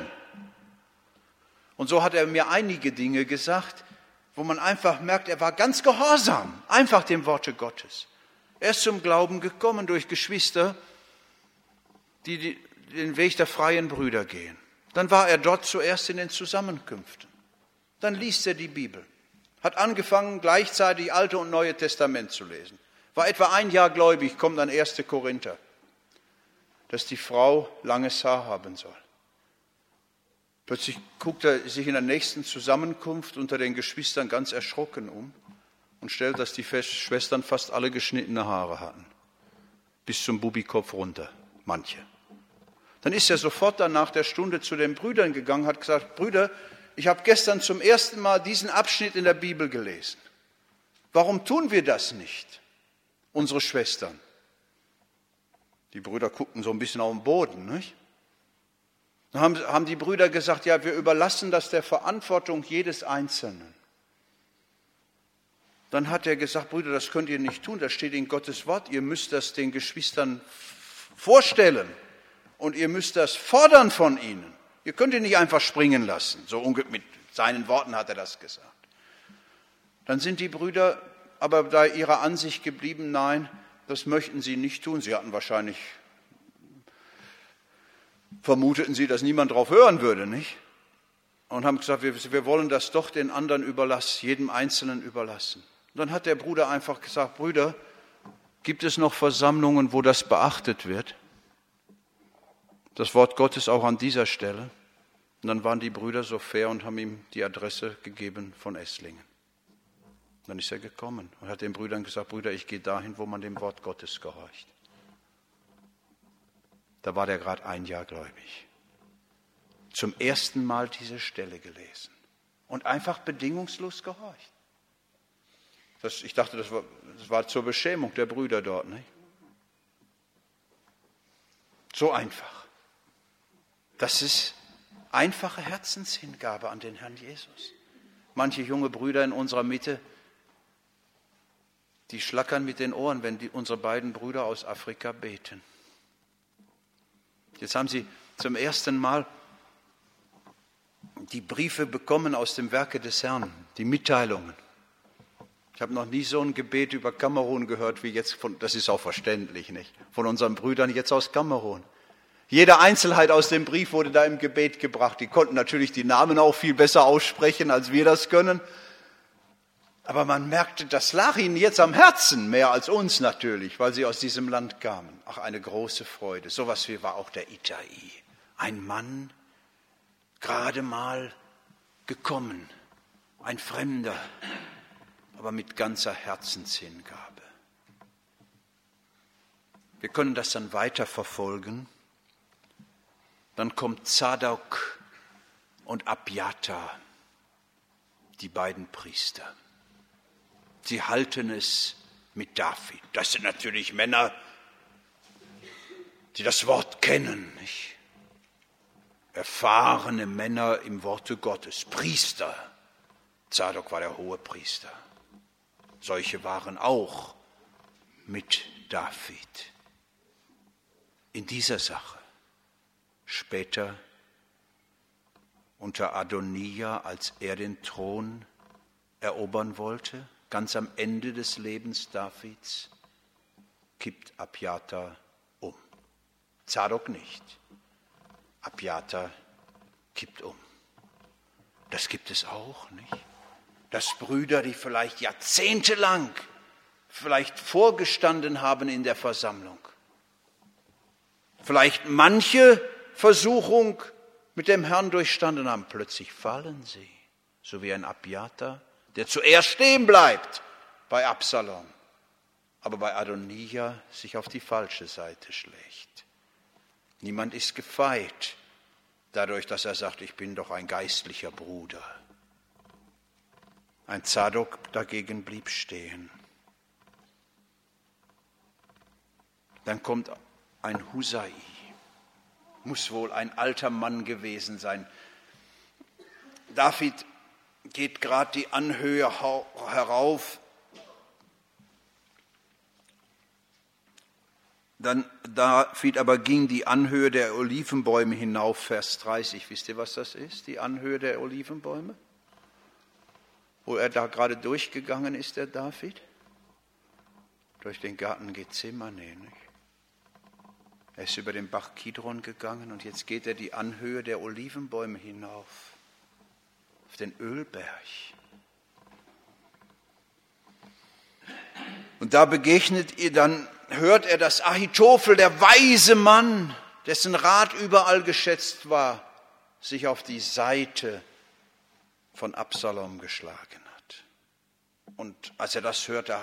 Und so hat er mir einige Dinge gesagt, wo man einfach merkt, er war ganz gehorsam, einfach dem Worte Gottes. Er ist zum Glauben gekommen durch Geschwister, die den Weg der freien Brüder gehen. Dann war er dort zuerst in den Zusammenkünften. Dann liest er die Bibel, hat angefangen, gleichzeitig Alte und Neue Testament zu lesen. War etwa ein Jahr gläubig, kommt dann 1. Korinther, dass die Frau langes Haar haben soll. Plötzlich guckt er sich in der nächsten Zusammenkunft unter den Geschwistern ganz erschrocken um und stellt, dass die Schwestern fast alle geschnittene Haare hatten. Bis zum Bubikopf runter, manche. Dann ist er sofort dann nach der Stunde zu den Brüdern gegangen, hat gesagt, Brüder, ich habe gestern zum ersten Mal diesen Abschnitt in der Bibel gelesen. Warum tun wir das nicht, unsere Schwestern? Die Brüder guckten so ein bisschen auf den Boden, nicht? Dann haben die Brüder gesagt, ja, wir überlassen das der Verantwortung jedes Einzelnen. Dann hat er gesagt, Brüder, das könnt ihr nicht tun, das steht in Gottes Wort, ihr müsst das den Geschwistern vorstellen und ihr müsst das fordern von ihnen. Ihr könnt ihn nicht einfach springen lassen, so mit seinen Worten hat er das gesagt. Dann sind die Brüder aber bei ihrer Ansicht geblieben, nein, das möchten sie nicht tun. Sie hatten wahrscheinlich, vermuteten sie, dass niemand drauf hören würde, nicht? Und haben gesagt, wir wollen das doch den anderen überlassen, jedem Einzelnen überlassen. Und dann hat der Bruder einfach gesagt, Brüder, gibt es noch Versammlungen, wo das beachtet wird? Das Wort Gottes auch an dieser Stelle. Und dann waren die Brüder so fair und haben ihm die Adresse gegeben von Esslingen. Dann ist er gekommen und hat den Brüdern gesagt, Brüder, ich gehe dahin, wo man dem Wort Gottes gehorcht. Da war der gerade ein Jahr gläubig. Zum ersten Mal diese Stelle gelesen und einfach bedingungslos gehorcht. Ich dachte, das war zur Beschämung der Brüder dort, nicht? So einfach. Das ist einfache Herzenshingabe an den Herrn Jesus. Manche junge Brüder in unserer Mitte, die schlackern mit den Ohren, wenn unsere beiden Brüder aus Afrika beten. Jetzt haben sie zum ersten Mal die Briefe bekommen aus dem Werke des Herrn, die Mitteilungen. Ich habe noch nie so ein Gebet über Kamerun gehört wie jetzt, das ist auch verständlich, nicht? Von unseren Brüdern jetzt aus Kamerun. Jede Einzelheit aus dem Brief wurde da im Gebet gebracht. Die konnten natürlich die Namen auch viel besser aussprechen, als wir das können. Aber man merkte, das lag ihnen jetzt am Herzen, mehr als uns natürlich, weil sie aus diesem Land kamen. Ach, eine große Freude. So was wie war auch der Itai. Ein Mann, gerade mal gekommen, ein Fremder, aber mit ganzer Herzenshingabe. Wir können das dann weiter verfolgen. Dann kommt Zadok und Abjata, die beiden Priester. Sie halten es mit David. Das sind natürlich Männer, die das Wort kennen, nicht? Erfahrene Männer im Worte Gottes, Priester. Zadok war der hohe Priester. Solche waren auch mit David in dieser Sache. Später unter Adonia, als er den Thron erobern wollte, ganz am Ende des Lebens Davids, kippt Abjata um. Zadok nicht. Abjata kippt um. Das gibt es auch, nicht? Dass Brüder, die vielleicht jahrzehntelang vorgestanden haben in der Versammlung, vielleicht manche Versuchung mit dem Herrn durchstanden haben, plötzlich fallen sie, so wie ein Abjata, der zuerst stehen bleibt bei Absalom, aber bei Adonia sich auf die falsche Seite schlägt. Niemand ist gefeit dadurch, dass er sagt, ich bin doch ein geistlicher Bruder. Ein Zadok dagegen blieb stehen. Dann kommt ein Husai, muss wohl ein alter Mann gewesen sein. David geht gerade die Anhöhe herauf. Dann David aber ging die Anhöhe der Olivenbäume hinauf, Vers 30. Wisst ihr, was das ist, die Anhöhe der Olivenbäume? Wo er da gerade durchgegangen ist, der David? Durch den Garten Gethsemane, nicht? Er ist über den Bach Kidron gegangen und jetzt geht er die Anhöhe der Olivenbäume hinauf, auf den Ölberg. Und da hört er, dass Ahitophel, der weise Mann, dessen Rat überall geschätzt war, sich auf die Seite von Absalom geschlagen hat. Und als er das hörte,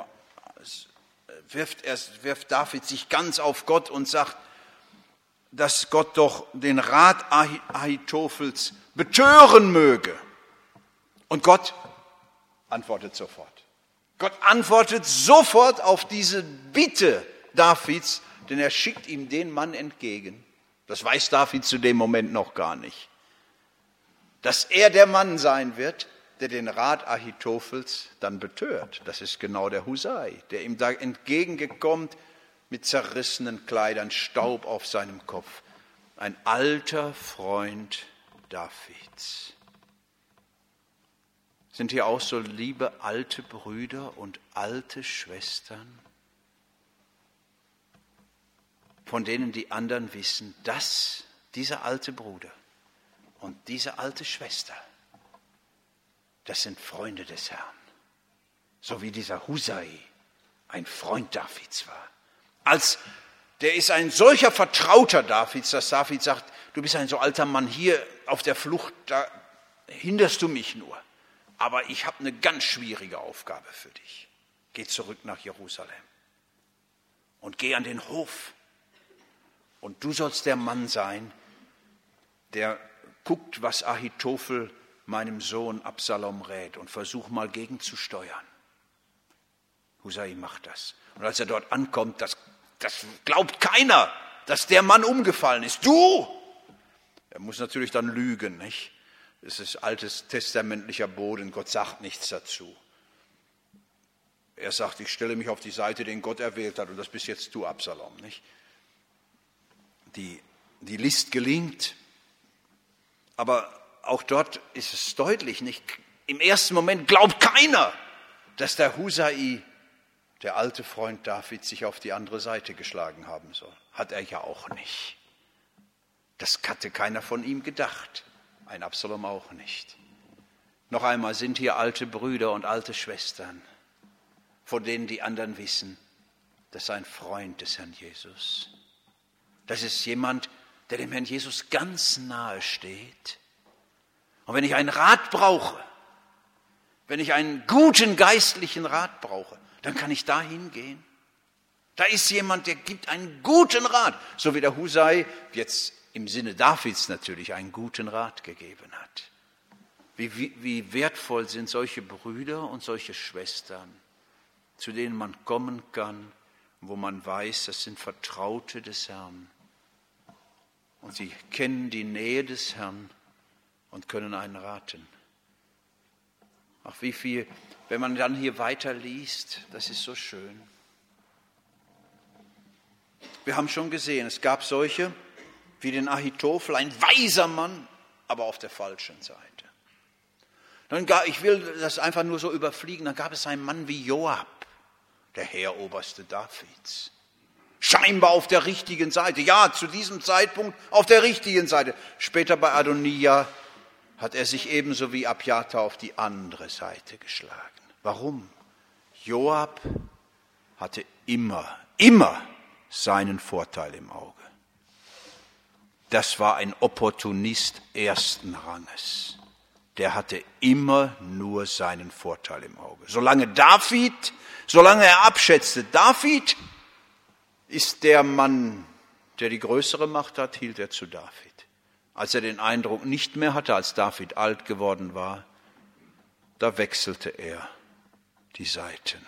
wirft David sich ganz auf Gott und sagt, dass Gott doch den Rat Ahitophels betören möge. Und Gott antwortet sofort. Gott antwortet sofort auf diese Bitte Davids, denn er schickt ihm den Mann entgegen. Das weiß David zu dem Moment noch gar nicht. Dass er der Mann sein wird, der den Rat Ahitophels dann betört. Das ist genau der Husai, der ihm da entgegengekommt mit zerrissenen Kleidern, Staub auf seinem Kopf. Ein alter Freund Davids. Sind hier auch so liebe alte Brüder und alte Schwestern, von denen die anderen wissen, dass dieser alte Bruder und diese alte Schwester, das sind Freunde des Herrn. So wie dieser Husai ein Freund Davids war. Der ist ein solcher Vertrauter Davids, dass David sagt, du bist ein so alter Mann hier auf der Flucht, da hinderst du mich nur. Aber ich habe eine ganz schwierige Aufgabe für dich. Geh zurück nach Jerusalem und geh an den Hof. Und du sollst der Mann sein, der guckt, was Ahitophel meinem Sohn Absalom rät und versuch mal gegenzusteuern. Husai macht das. Und als er dort ankommt, das glaubt keiner, dass der Mann umgefallen ist. Du! Er muss natürlich dann lügen, nicht? Es ist altes testamentlicher Boden, Gott sagt nichts dazu. Er sagt, ich stelle mich auf die Seite, den Gott erwählt hat, und das bist jetzt du, Absalom, nicht? Die List gelingt, aber auch dort ist es deutlich, nicht? Im ersten Moment glaubt keiner, dass der Husai, der alte Freund Davids, sich auf die andere Seite geschlagen haben soll. Hat er ja auch nicht. Das hatte keiner von ihm gedacht, ein Absalom auch nicht. Noch einmal sind hier alte Brüder und alte Schwestern, von denen die anderen wissen, das ist ein Freund des Herrn Jesus. Das ist jemand, der dem Herrn Jesus ganz nahe steht. Und wenn ich einen Rat brauche, wenn ich einen guten geistlichen Rat brauche, dann kann ich da hingehen. Da ist jemand, der gibt einen guten Rat, so wie der Husai jetzt im Sinne Davids natürlich einen guten Rat gegeben hat. Wie wertvoll sind solche Brüder und solche Schwestern, zu denen man kommen kann, wo man weiß, das sind Vertraute des Herrn. Und sie kennen die Nähe des Herrn und können einen raten. Ach, wie viel, wenn man dann hier weiterliest, das ist so schön. Wir haben schon gesehen, es gab solche wie den Ahitophel, ein weiser Mann, aber auf der falschen Seite. Ich will das einfach nur so überfliegen, dann gab es einen Mann wie Joab, der Heeroberste Davids. Scheinbar auf der richtigen Seite. Ja, zu diesem Zeitpunkt auf der richtigen Seite. Später bei Adonia hat er sich ebenso wie Abjata auf die andere Seite geschlagen. Warum? Joab hatte immer seinen Vorteil im Auge. Das war ein Opportunist ersten Ranges. Der hatte immer nur seinen Vorteil im Auge. Solange er abschätzte, David ist der Mann, der die größere Macht hat, hielt er zu David. Als er den Eindruck nicht mehr hatte, als David alt geworden war, da wechselte er die Seiten.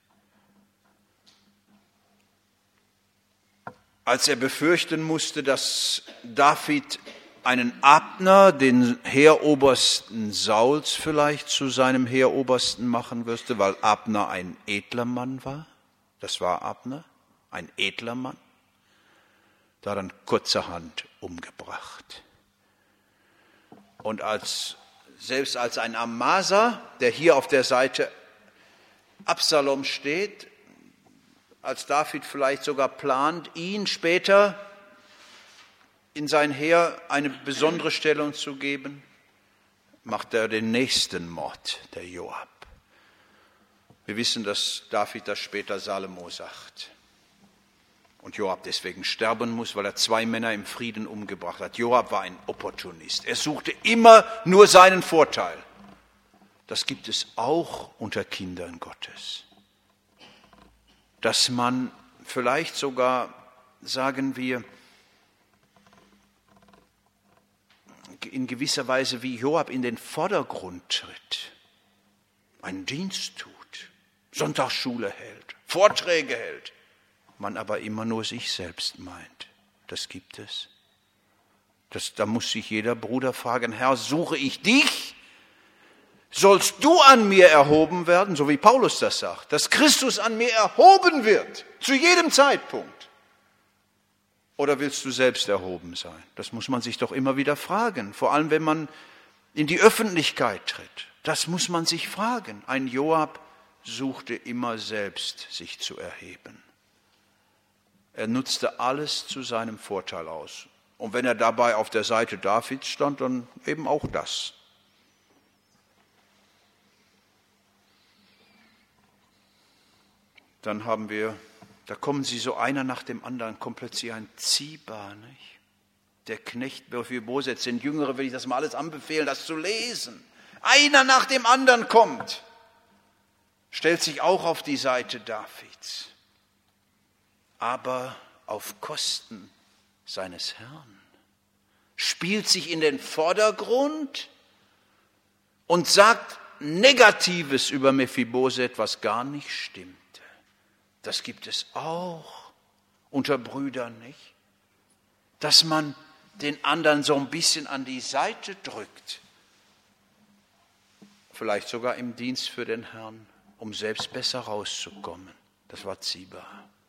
Als er befürchten musste, dass David einen Abner, den Heerobersten Sauls, vielleicht zu seinem Heerobersten machen würde, weil Abner ein edler Mann war, das war Abner, ein edler Mann, da hat er kurzerhand umgebracht. Und selbst als ein Amasa, der hier auf der Seite Absalom steht, als David vielleicht sogar plant, ihn später in sein Heer eine besondere Stellung zu geben, macht er den nächsten Mord, der Joab. Wir wissen, dass David das später Salomo sagt. Und Joab deswegen sterben muss, weil er 2 Männer im Frieden umgebracht hat. Joab war ein Opportunist. Er suchte immer nur seinen Vorteil. Das gibt es auch unter Kindern Gottes. Dass man vielleicht sogar, sagen wir, in gewisser Weise wie Joab in den Vordergrund tritt, einen Dienst tut, Sonntagsschule hält, Vorträge hält, man aber immer nur sich selbst meint. Das gibt es. Da muss sich jeder Bruder fragen, Herr, suche ich dich? Sollst du an mir erhoben werden, so wie Paulus das sagt, dass Christus an mir erhoben wird, zu jedem Zeitpunkt? Oder willst du selbst erhoben sein? Das muss man sich doch immer wieder fragen, vor allem wenn man in die Öffentlichkeit tritt. Das muss man sich fragen. Ein Joab suchte immer selbst, sich zu erheben. Er nutzte alles zu seinem Vorteil aus. Und wenn er dabei auf der Seite Davids stand, dann eben auch das. Dann da kommen sie so einer nach dem anderen, kommt plötzlich ein Ziba, nicht? Der Knecht Mephibosheth, den Jüngeren will ich das mal alles anbefehlen, das zu lesen. Einer nach dem anderen kommt, stellt sich auch auf die Seite Davids, aber auf Kosten seines Herrn, spielt sich in den Vordergrund und sagt Negatives über Mephibosheth, was gar nicht stimmte. Das gibt es auch unter Brüdern, nicht? Dass man den anderen so ein bisschen an die Seite drückt. Vielleicht sogar im Dienst für den Herrn, um selbst besser rauszukommen. Das war Ziba.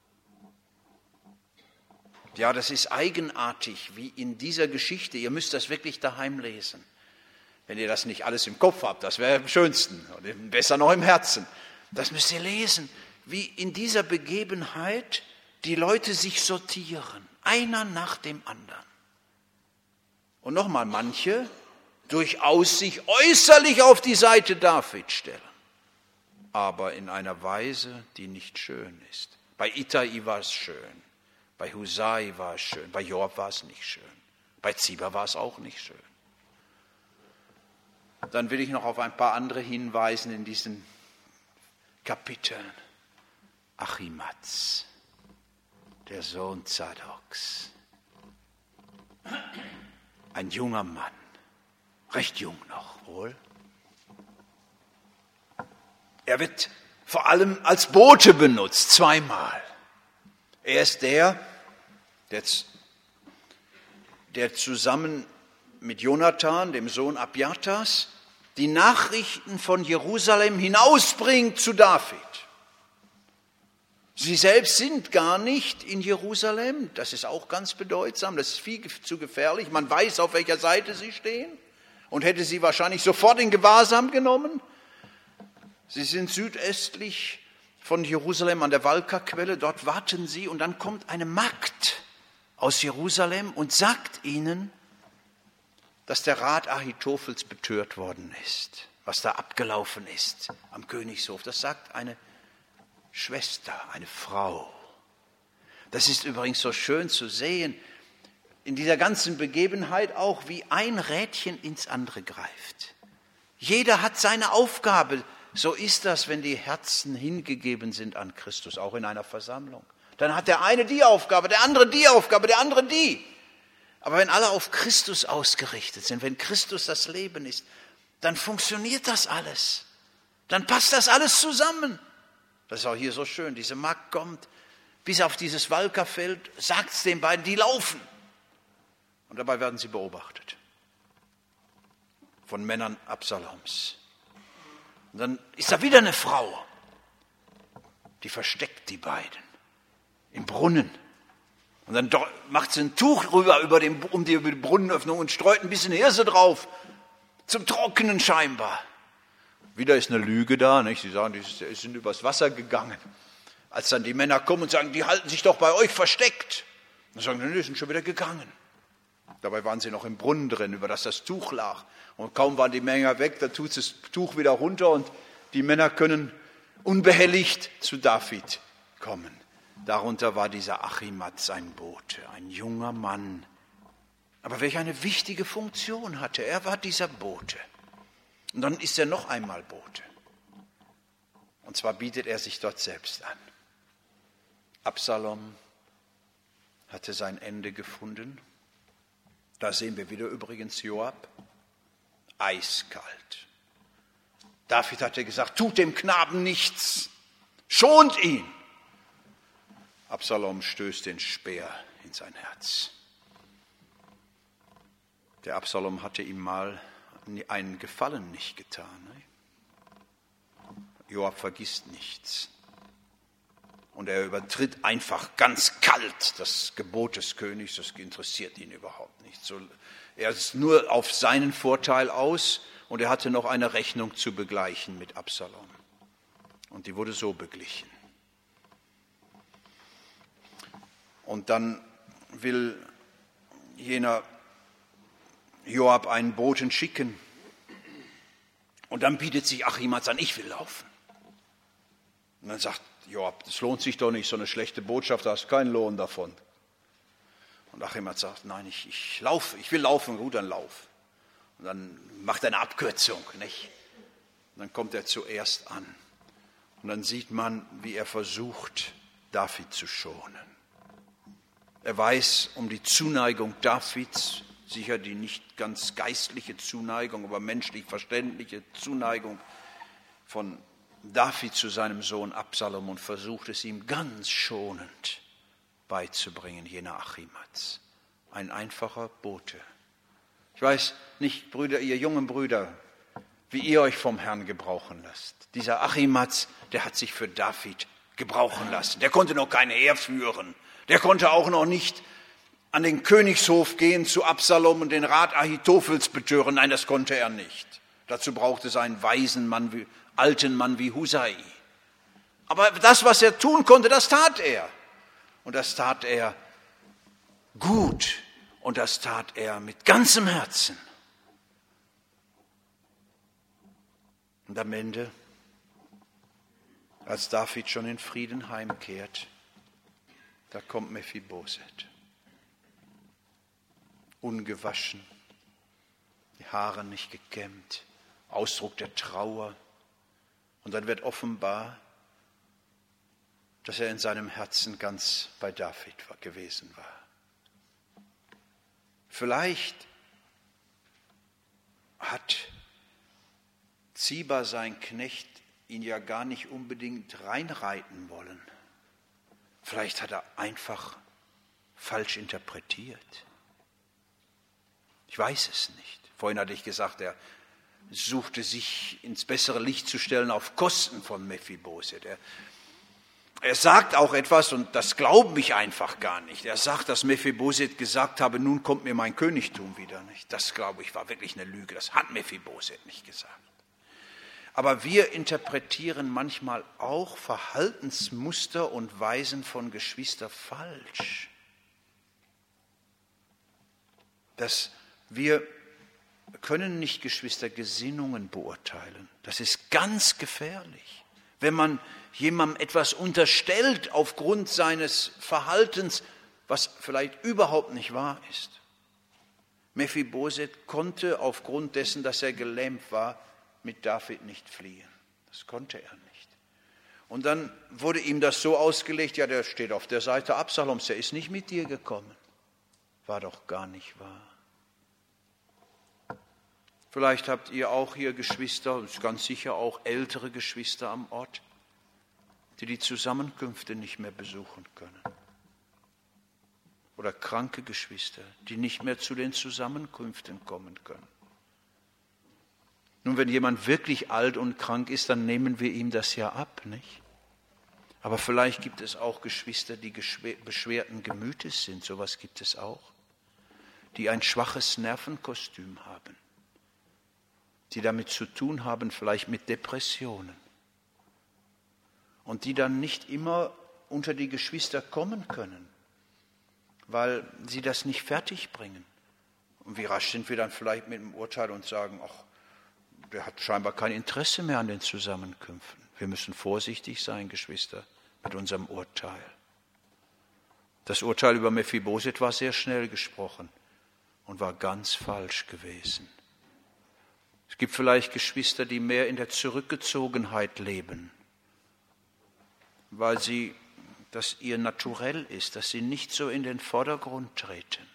Ja, das ist eigenartig, wie in dieser Geschichte. Ihr müsst das wirklich daheim lesen. Wenn ihr das nicht alles im Kopf habt, das wäre am schönsten. Und besser noch im Herzen. Das müsst ihr lesen, wie in dieser Begebenheit die Leute sich sortieren. Einer nach dem anderen. Und nochmal, manche durchaus sich äußerlich auf die Seite David stellen, aber in einer Weise, die nicht schön ist. Bei Ittai war es schön, bei Husai war es schön, bei Joab war es nicht schön, bei Ziba war es auch nicht schön. Dann will ich noch auf ein paar andere hinweisen in diesen Kapiteln. Achimaaz, der Sohn Zadoks, ein junger Mann, recht jung noch wohl. Er wird vor allem als Bote benutzt, zweimal. Er ist der zusammen mit Jonathan, dem Sohn Abjatas, die Nachrichten von Jerusalem hinausbringt zu David. Sie selbst sind gar nicht in Jerusalem, das ist auch ganz bedeutsam, das ist viel zu gefährlich. Man weiß, auf welcher Seite sie stehen und hätte sie wahrscheinlich sofort in Gewahrsam genommen. Sie sind südöstlich von Jerusalem an der Walka-Quelle, dort warten sie und dann kommt eine Magd aus Jerusalem und sagt ihnen, dass der Rat Ahitophels betört worden ist, was da abgelaufen ist am Königshof. Das sagt eine Schwester, eine Frau. Das ist übrigens so schön zu sehen, in dieser ganzen Begebenheit auch, wie ein Rädchen ins andere greift. Jeder hat seine Aufgabe. So ist das, wenn die Herzen hingegeben sind an Christus, auch in einer Versammlung. Dann hat der eine die Aufgabe, der andere die Aufgabe, der andere die. Aber wenn alle auf Christus ausgerichtet sind, wenn Christus das Leben ist, dann funktioniert das alles. Dann passt das alles zusammen. Das ist auch hier so schön. Diese Magd kommt bis auf dieses Walkerfeld, sagt es den beiden, die laufen. Und dabei werden sie beobachtet von Männern Absaloms. Und dann ist da wieder eine Frau, die versteckt die beiden im Brunnen. Und dann macht sie ein Tuch rüber um die Brunnenöffnung und streut ein bisschen Hirse drauf, zum Trocknen scheinbar. Wieder ist eine Lüge da, nicht? Sie sagen, die sind übers Wasser gegangen. Als dann die Männer kommen und sagen, die halten sich doch bei euch versteckt. Dann sagen sie, die sind schon wieder gegangen. Dabei waren sie noch im Brunnen drin, über das Tuch lag. Und kaum waren die Männer weg, da tut das Tuch wieder runter und die Männer können unbehelligt zu David kommen. Darunter war dieser Achimaaz ein Bote, ein junger Mann. Aber welch eine wichtige Funktion hatte. Er war dieser Bote. Und dann ist er noch einmal Bote. Und zwar bietet er sich dort selbst an. Absalom hatte sein Ende gefunden. Da sehen wir wieder übrigens Joab. Eiskalt. David hatte gesagt, tut dem Knaben nichts, schont ihn. Absalom stößt den Speer in sein Herz. Der Absalom hatte ihm mal einen Gefallen nicht getan. Joab vergisst nichts. Und er übertritt einfach ganz kalt das Gebot des Königs, das interessiert ihn überhaupt nicht. Er ist nur auf seinen Vorteil aus und er hatte noch eine Rechnung zu begleichen mit Absalom. Und die wurde so beglichen. Und dann will jener Joab einen Boten schicken. Und dann bietet sich Achimaaz an, ich will laufen. Und dann sagt Joab, das lohnt sich doch nicht, so eine schlechte Botschaft, da hast du keinen Lohn davon. Und Achimaaz sagt, nein, ich laufe, ich will laufen, gut, dann lauf. Und dann macht er eine Abkürzung, nicht? Und dann kommt er zuerst an. Und dann sieht man, wie er versucht, David zu schonen. Er weiß um die Zuneigung Davids, sicher die nicht ganz geistliche Zuneigung, aber menschlich verständliche Zuneigung von David zu seinem Sohn Absalom und versucht es ihm ganz schonend beizubringen, jener Achimaaz. Ein einfacher Bote. Ich weiß nicht, Brüder, ihr jungen Brüder, wie ihr euch vom Herrn gebrauchen lasst. Dieser Achimaaz, der hat sich für David gebrauchen lassen. Der konnte noch kein Heer führen. Der konnte auch noch nicht an den Königshof gehen zu Absalom und den Rat Ahitophels betören. Nein, das konnte er nicht. Dazu brauchte es einen weisen Mann, alten Mann wie Husai. Aber das, was er tun konnte, das tat er. Und das tat er gut. Und das tat er mit ganzem Herzen. Und am Ende, als David schon in Frieden heimkehrt, da kommt Mephiboset. Ungewaschen, die Haare nicht gekämmt, Ausdruck der Trauer. Und dann wird offenbar, dass er in seinem Herzen ganz bei David gewesen war. Vielleicht hat Ziba, sein Knecht, ihn ja gar nicht unbedingt reinreiten wollen. Vielleicht hat er einfach falsch interpretiert. Ich weiß es nicht. Vorhin hatte ich gesagt, er suchte sich ins bessere Licht zu stellen auf Kosten von Mephiboset. Er sagt auch etwas, und das glauben ich einfach gar nicht. Er sagt, dass Mephiboset gesagt habe, nun kommt mir mein Königtum wieder. Das, glaube ich, war wirklich eine Lüge. Das hat Mephiboset nicht gesagt. Aber wir interpretieren manchmal auch Verhaltensmuster und Weisen von Geschwistern falsch. Wir können nicht Geschwister Gesinnungen beurteilen. Das ist ganz gefährlich. Wenn man jemandem etwas unterstellt aufgrund seines Verhaltens, was vielleicht überhaupt nicht wahr ist. Mephiboset konnte aufgrund dessen, dass er gelähmt war, mit David nicht fliehen. Das konnte er nicht. Und dann wurde ihm das so ausgelegt, ja, der steht auf der Seite Absaloms, der ist nicht mit dir gekommen. War doch gar nicht wahr. Vielleicht habt ihr auch hier Geschwister, ganz sicher auch ältere Geschwister am Ort, die Zusammenkünfte nicht mehr besuchen können. Oder kranke Geschwister, die nicht mehr zu den Zusammenkünften kommen können. Nun, wenn jemand wirklich alt und krank ist, dann nehmen wir ihm das ja ab, nicht? Aber vielleicht gibt es auch Geschwister, die beschwerten Gemütes sind, sowas gibt es auch, die ein schwaches Nervenkostüm haben, die damit zu tun haben, vielleicht mit Depressionen und die dann nicht immer unter die Geschwister kommen können, weil sie das nicht fertig bringen. Und wie rasch sind wir dann vielleicht mit dem Urteil und sagen, ach, der hat scheinbar kein Interesse mehr an den Zusammenkünften. Wir müssen vorsichtig sein, Geschwister, mit unserem Urteil. Das Urteil über Mephiboset war sehr schnell gesprochen und war ganz falsch gewesen. Es gibt vielleicht Geschwister, die mehr in der Zurückgezogenheit leben, weil das ihr Naturell ist, dass sie nicht so in den Vordergrund treten.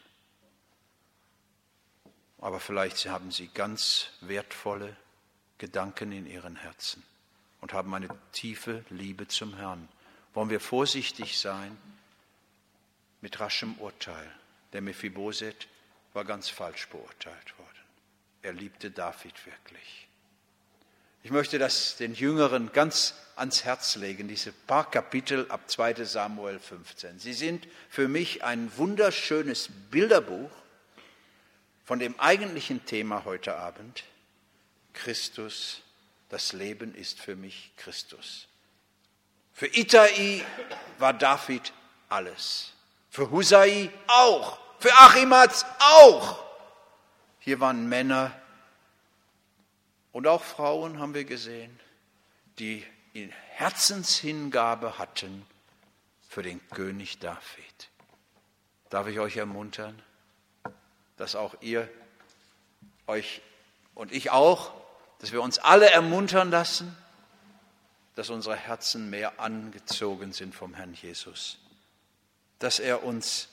Aber vielleicht haben sie ganz wertvolle Gedanken in ihren Herzen und haben eine tiefe Liebe zum Herrn. Wollen wir vorsichtig sein mit raschem Urteil. Der Mephiboset war ganz falsch beurteilt worden. Er liebte David wirklich. Ich möchte das den Jüngeren ganz ans Herz legen, diese paar Kapitel ab 2. Samuel 15. Sie sind für mich ein wunderschönes Bilderbuch von dem eigentlichen Thema heute Abend, Christus, das Leben ist für mich Christus. Für Ittai war David alles, für Husai auch, für Achimaaz auch. Hier waren Männer und auch Frauen, haben wir gesehen, die in Herzenshingabe hatten für den König David. Darf ich euch ermuntern, dass auch ihr euch und ich auch, dass wir uns alle ermuntern lassen, dass unsere Herzen mehr angezogen sind vom Herrn Jesus. Dass er uns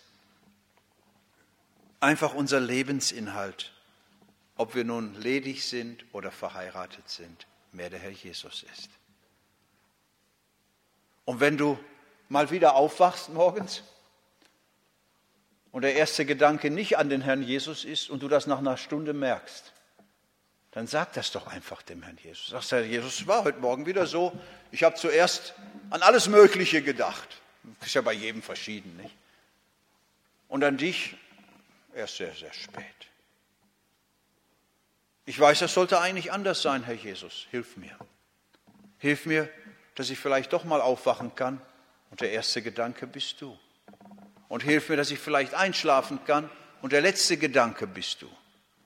einfach unser Lebensinhalt, ob wir nun ledig sind oder verheiratet sind, mehr der Herr Jesus ist. Und wenn du mal wieder aufwachst morgens und der erste Gedanke nicht an den Herrn Jesus ist und du das nach einer Stunde merkst, dann sag das doch einfach dem Herrn Jesus. Sagst, Herr Jesus, es war heute Morgen wieder so, ich habe zuerst an alles Mögliche gedacht. Das ist ja bei jedem verschieden, nicht? Und an dich erst sehr, sehr spät. Ich weiß, das sollte eigentlich anders sein, Herr Jesus. Hilf mir. Hilf mir, dass ich vielleicht doch mal aufwachen kann und der erste Gedanke bist du. Und hilf mir, dass ich vielleicht einschlafen kann und der letzte Gedanke bist du.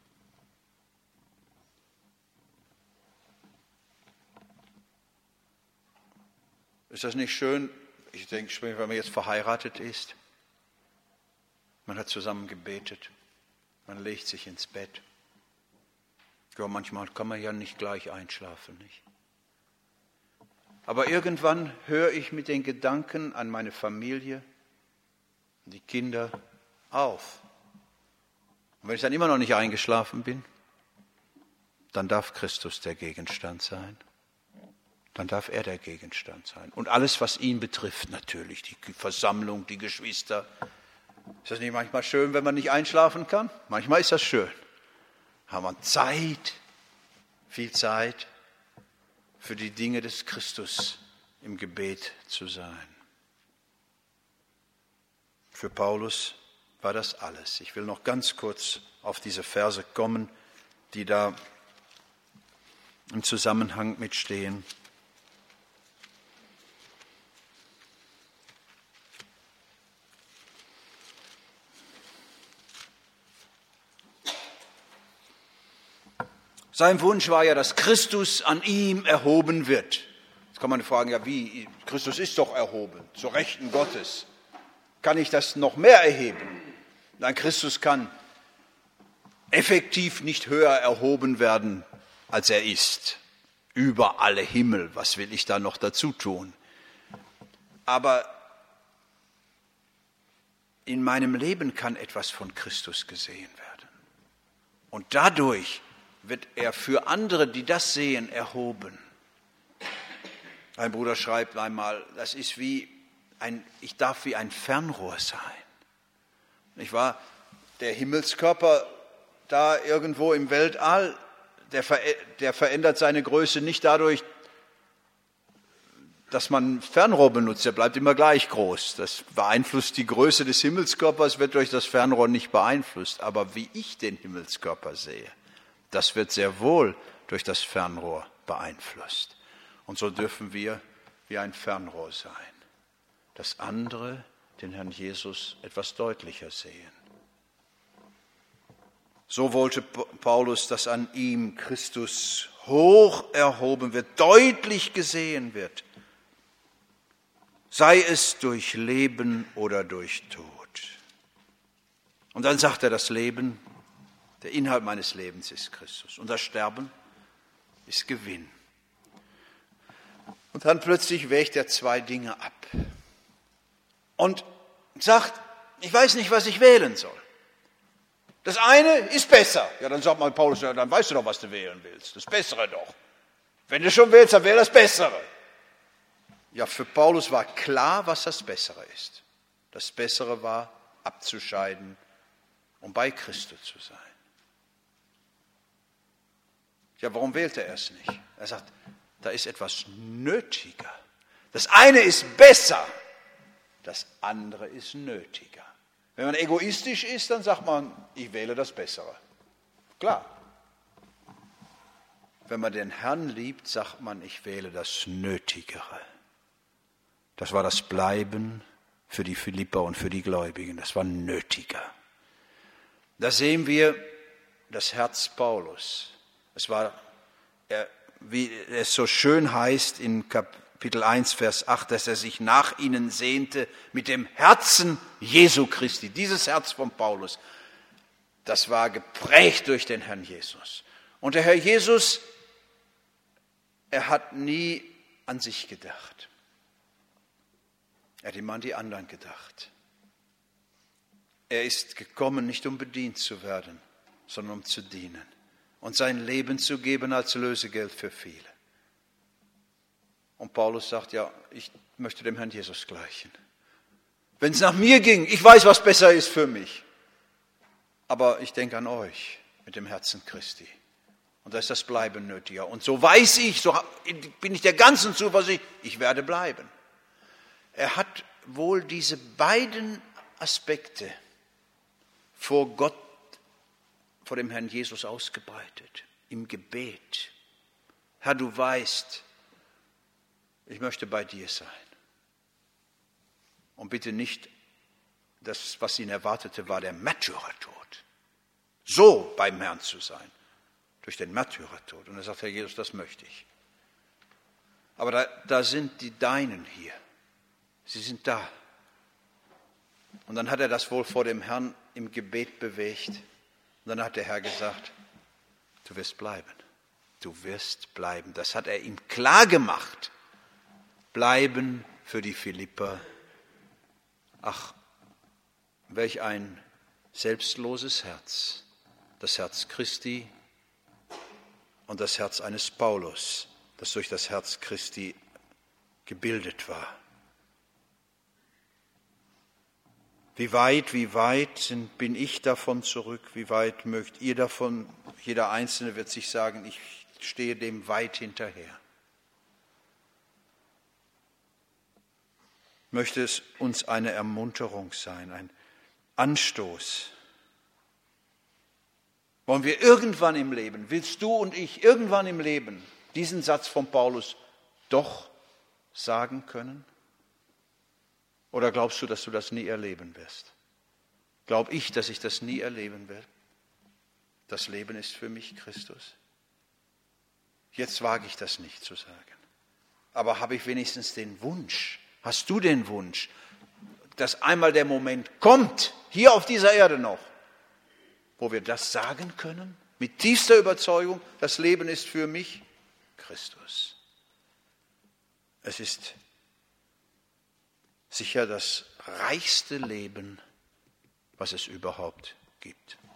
Ist das nicht schön? Ich denke, wenn man jetzt verheiratet ist, man hat zusammen gebetet, man legt sich ins Bett. Ja, manchmal kann man ja nicht gleich einschlafen, nicht? Aber irgendwann höre ich mit den Gedanken an meine Familie, die Kinder auf. Und wenn ich dann immer noch nicht eingeschlafen bin, dann darf Christus der Gegenstand sein. Dann darf er der Gegenstand sein. Und alles, was ihn betrifft, natürlich, die Versammlung, die Geschwister. Ist das nicht manchmal schön, wenn man nicht einschlafen kann? Manchmal ist das schön. Haben wir Zeit, viel Zeit, für die Dinge des Christus im Gebet zu sein. Für Paulus war das alles. Ich will noch ganz kurz auf diese Verse kommen, die da im Zusammenhang mitstehen. Sein Wunsch war ja, dass Christus an ihm erhoben wird. Jetzt kann man fragen, ja wie, Christus ist doch erhoben, zur Rechten Gottes. Kann ich das noch mehr erheben? Nein, Christus kann effektiv nicht höher erhoben werden, als er ist. Über alle Himmel, was will ich da noch dazu tun? Aber in meinem Leben kann etwas von Christus gesehen werden. Und dadurch wird er für andere, die das sehen, erhoben. Ein Bruder schreibt einmal, das ist ich darf wie ein Fernrohr sein. Nicht wahr? Der Himmelskörper da irgendwo im Weltall, der verändert seine Größe nicht dadurch, dass man Fernrohr benutzt, der bleibt immer gleich groß. Das beeinflusst die Größe des Himmelskörpers, wird durch das Fernrohr nicht beeinflusst. Aber wie ich den Himmelskörper sehe, das wird sehr wohl durch das Fernrohr beeinflusst. Und so dürfen wir wie ein Fernrohr sein, dass andere den Herrn Jesus etwas deutlicher sehen. So wollte Paulus, dass an ihm Christus hoch erhoben wird, deutlich gesehen wird, sei es durch Leben oder durch Tod. Und dann sagt er, das Leben, der Inhalt meines Lebens ist Christus und das Sterben ist Gewinn. Und dann plötzlich wägt er zwei Dinge ab und sagt, ich weiß nicht, was ich wählen soll. Das eine ist besser. Ja, dann sagt mal Paulus, ja, dann weißt du doch, was du wählen willst. Das Bessere doch. Wenn du schon wählst, dann wähl das Bessere. Ja, für Paulus war klar, was das Bessere ist. Das Bessere war, abzuscheiden, um bei Christus zu sein. Ja, warum wählte er es nicht? Er sagt, da ist etwas nötiger. Das eine ist besser, das andere ist nötiger. Wenn man egoistisch ist, dann sagt man, ich wähle das Bessere. Klar. Wenn man den Herrn liebt, sagt man, ich wähle das Nötigere. Das war das Bleiben für die Philipper und für die Gläubigen. Das war nötiger. Da sehen wir das Herz Paulus. Es war, wie es so schön heißt in Kapitel 1, Vers 8, dass er sich nach ihnen sehnte mit dem Herzen Jesu Christi. Dieses Herz von Paulus, das war geprägt durch den Herrn Jesus. Und der Herr Jesus, er hat nie an sich gedacht. Er hat immer an die anderen gedacht. Er ist gekommen, nicht um bedient zu werden, sondern um zu dienen und sein Leben zu geben als Lösegeld für viele. Und Paulus sagt, ja, ich möchte dem Herrn Jesus gleichen. Wenn es nach mir ging, ich weiß, was besser ist für mich. Aber ich denke an euch mit dem Herzen Christi. Und da ist das Bleiben nötiger. Und so weiß ich, so bin ich der ganzen Zuversicht, ich werde bleiben. Er hat wohl diese beiden Aspekte vor Gott, vor dem Herrn Jesus ausgebreitet, im Gebet. Herr, du weißt, ich möchte bei dir sein. Und bitte nicht, das, was ihn erwartete, war der Märtyrertod. So beim Herrn zu sein, durch den Märtyrertod. Und er sagt, Herr Jesus, das möchte ich. Aber da sind die Deinen hier. Sie sind da. Und dann hat er das wohl vor dem Herrn im Gebet bewegt. Und dann hat der Herr gesagt, du wirst bleiben. Du wirst bleiben. Das hat er ihm klar gemacht. Bleiben für die Philipper. Ach, welch ein selbstloses Herz. Das Herz Christi und das Herz eines Paulus, das durch das Herz Christi gebildet war. Wie weit bin ich davon zurück? Wie weit mögt ihr davon? Jeder Einzelne wird sich sagen, ich stehe dem weit hinterher. Möchte es uns eine Ermunterung sein, ein Anstoß? Wollen wir irgendwann im Leben, willst du und ich irgendwann im Leben diesen Satz von Paulus doch sagen können? Oder glaubst du, dass du das nie erleben wirst? Glaub ich, dass ich das nie erleben werde? Das Leben ist für mich Christus. Jetzt wage ich das nicht zu sagen. Aber habe ich wenigstens den Wunsch, hast du den Wunsch, dass einmal der Moment kommt, hier auf dieser Erde noch, wo wir das sagen können, mit tiefster Überzeugung, das Leben ist für mich Christus. Es ist sicher das reichste Leben, was es überhaupt gibt.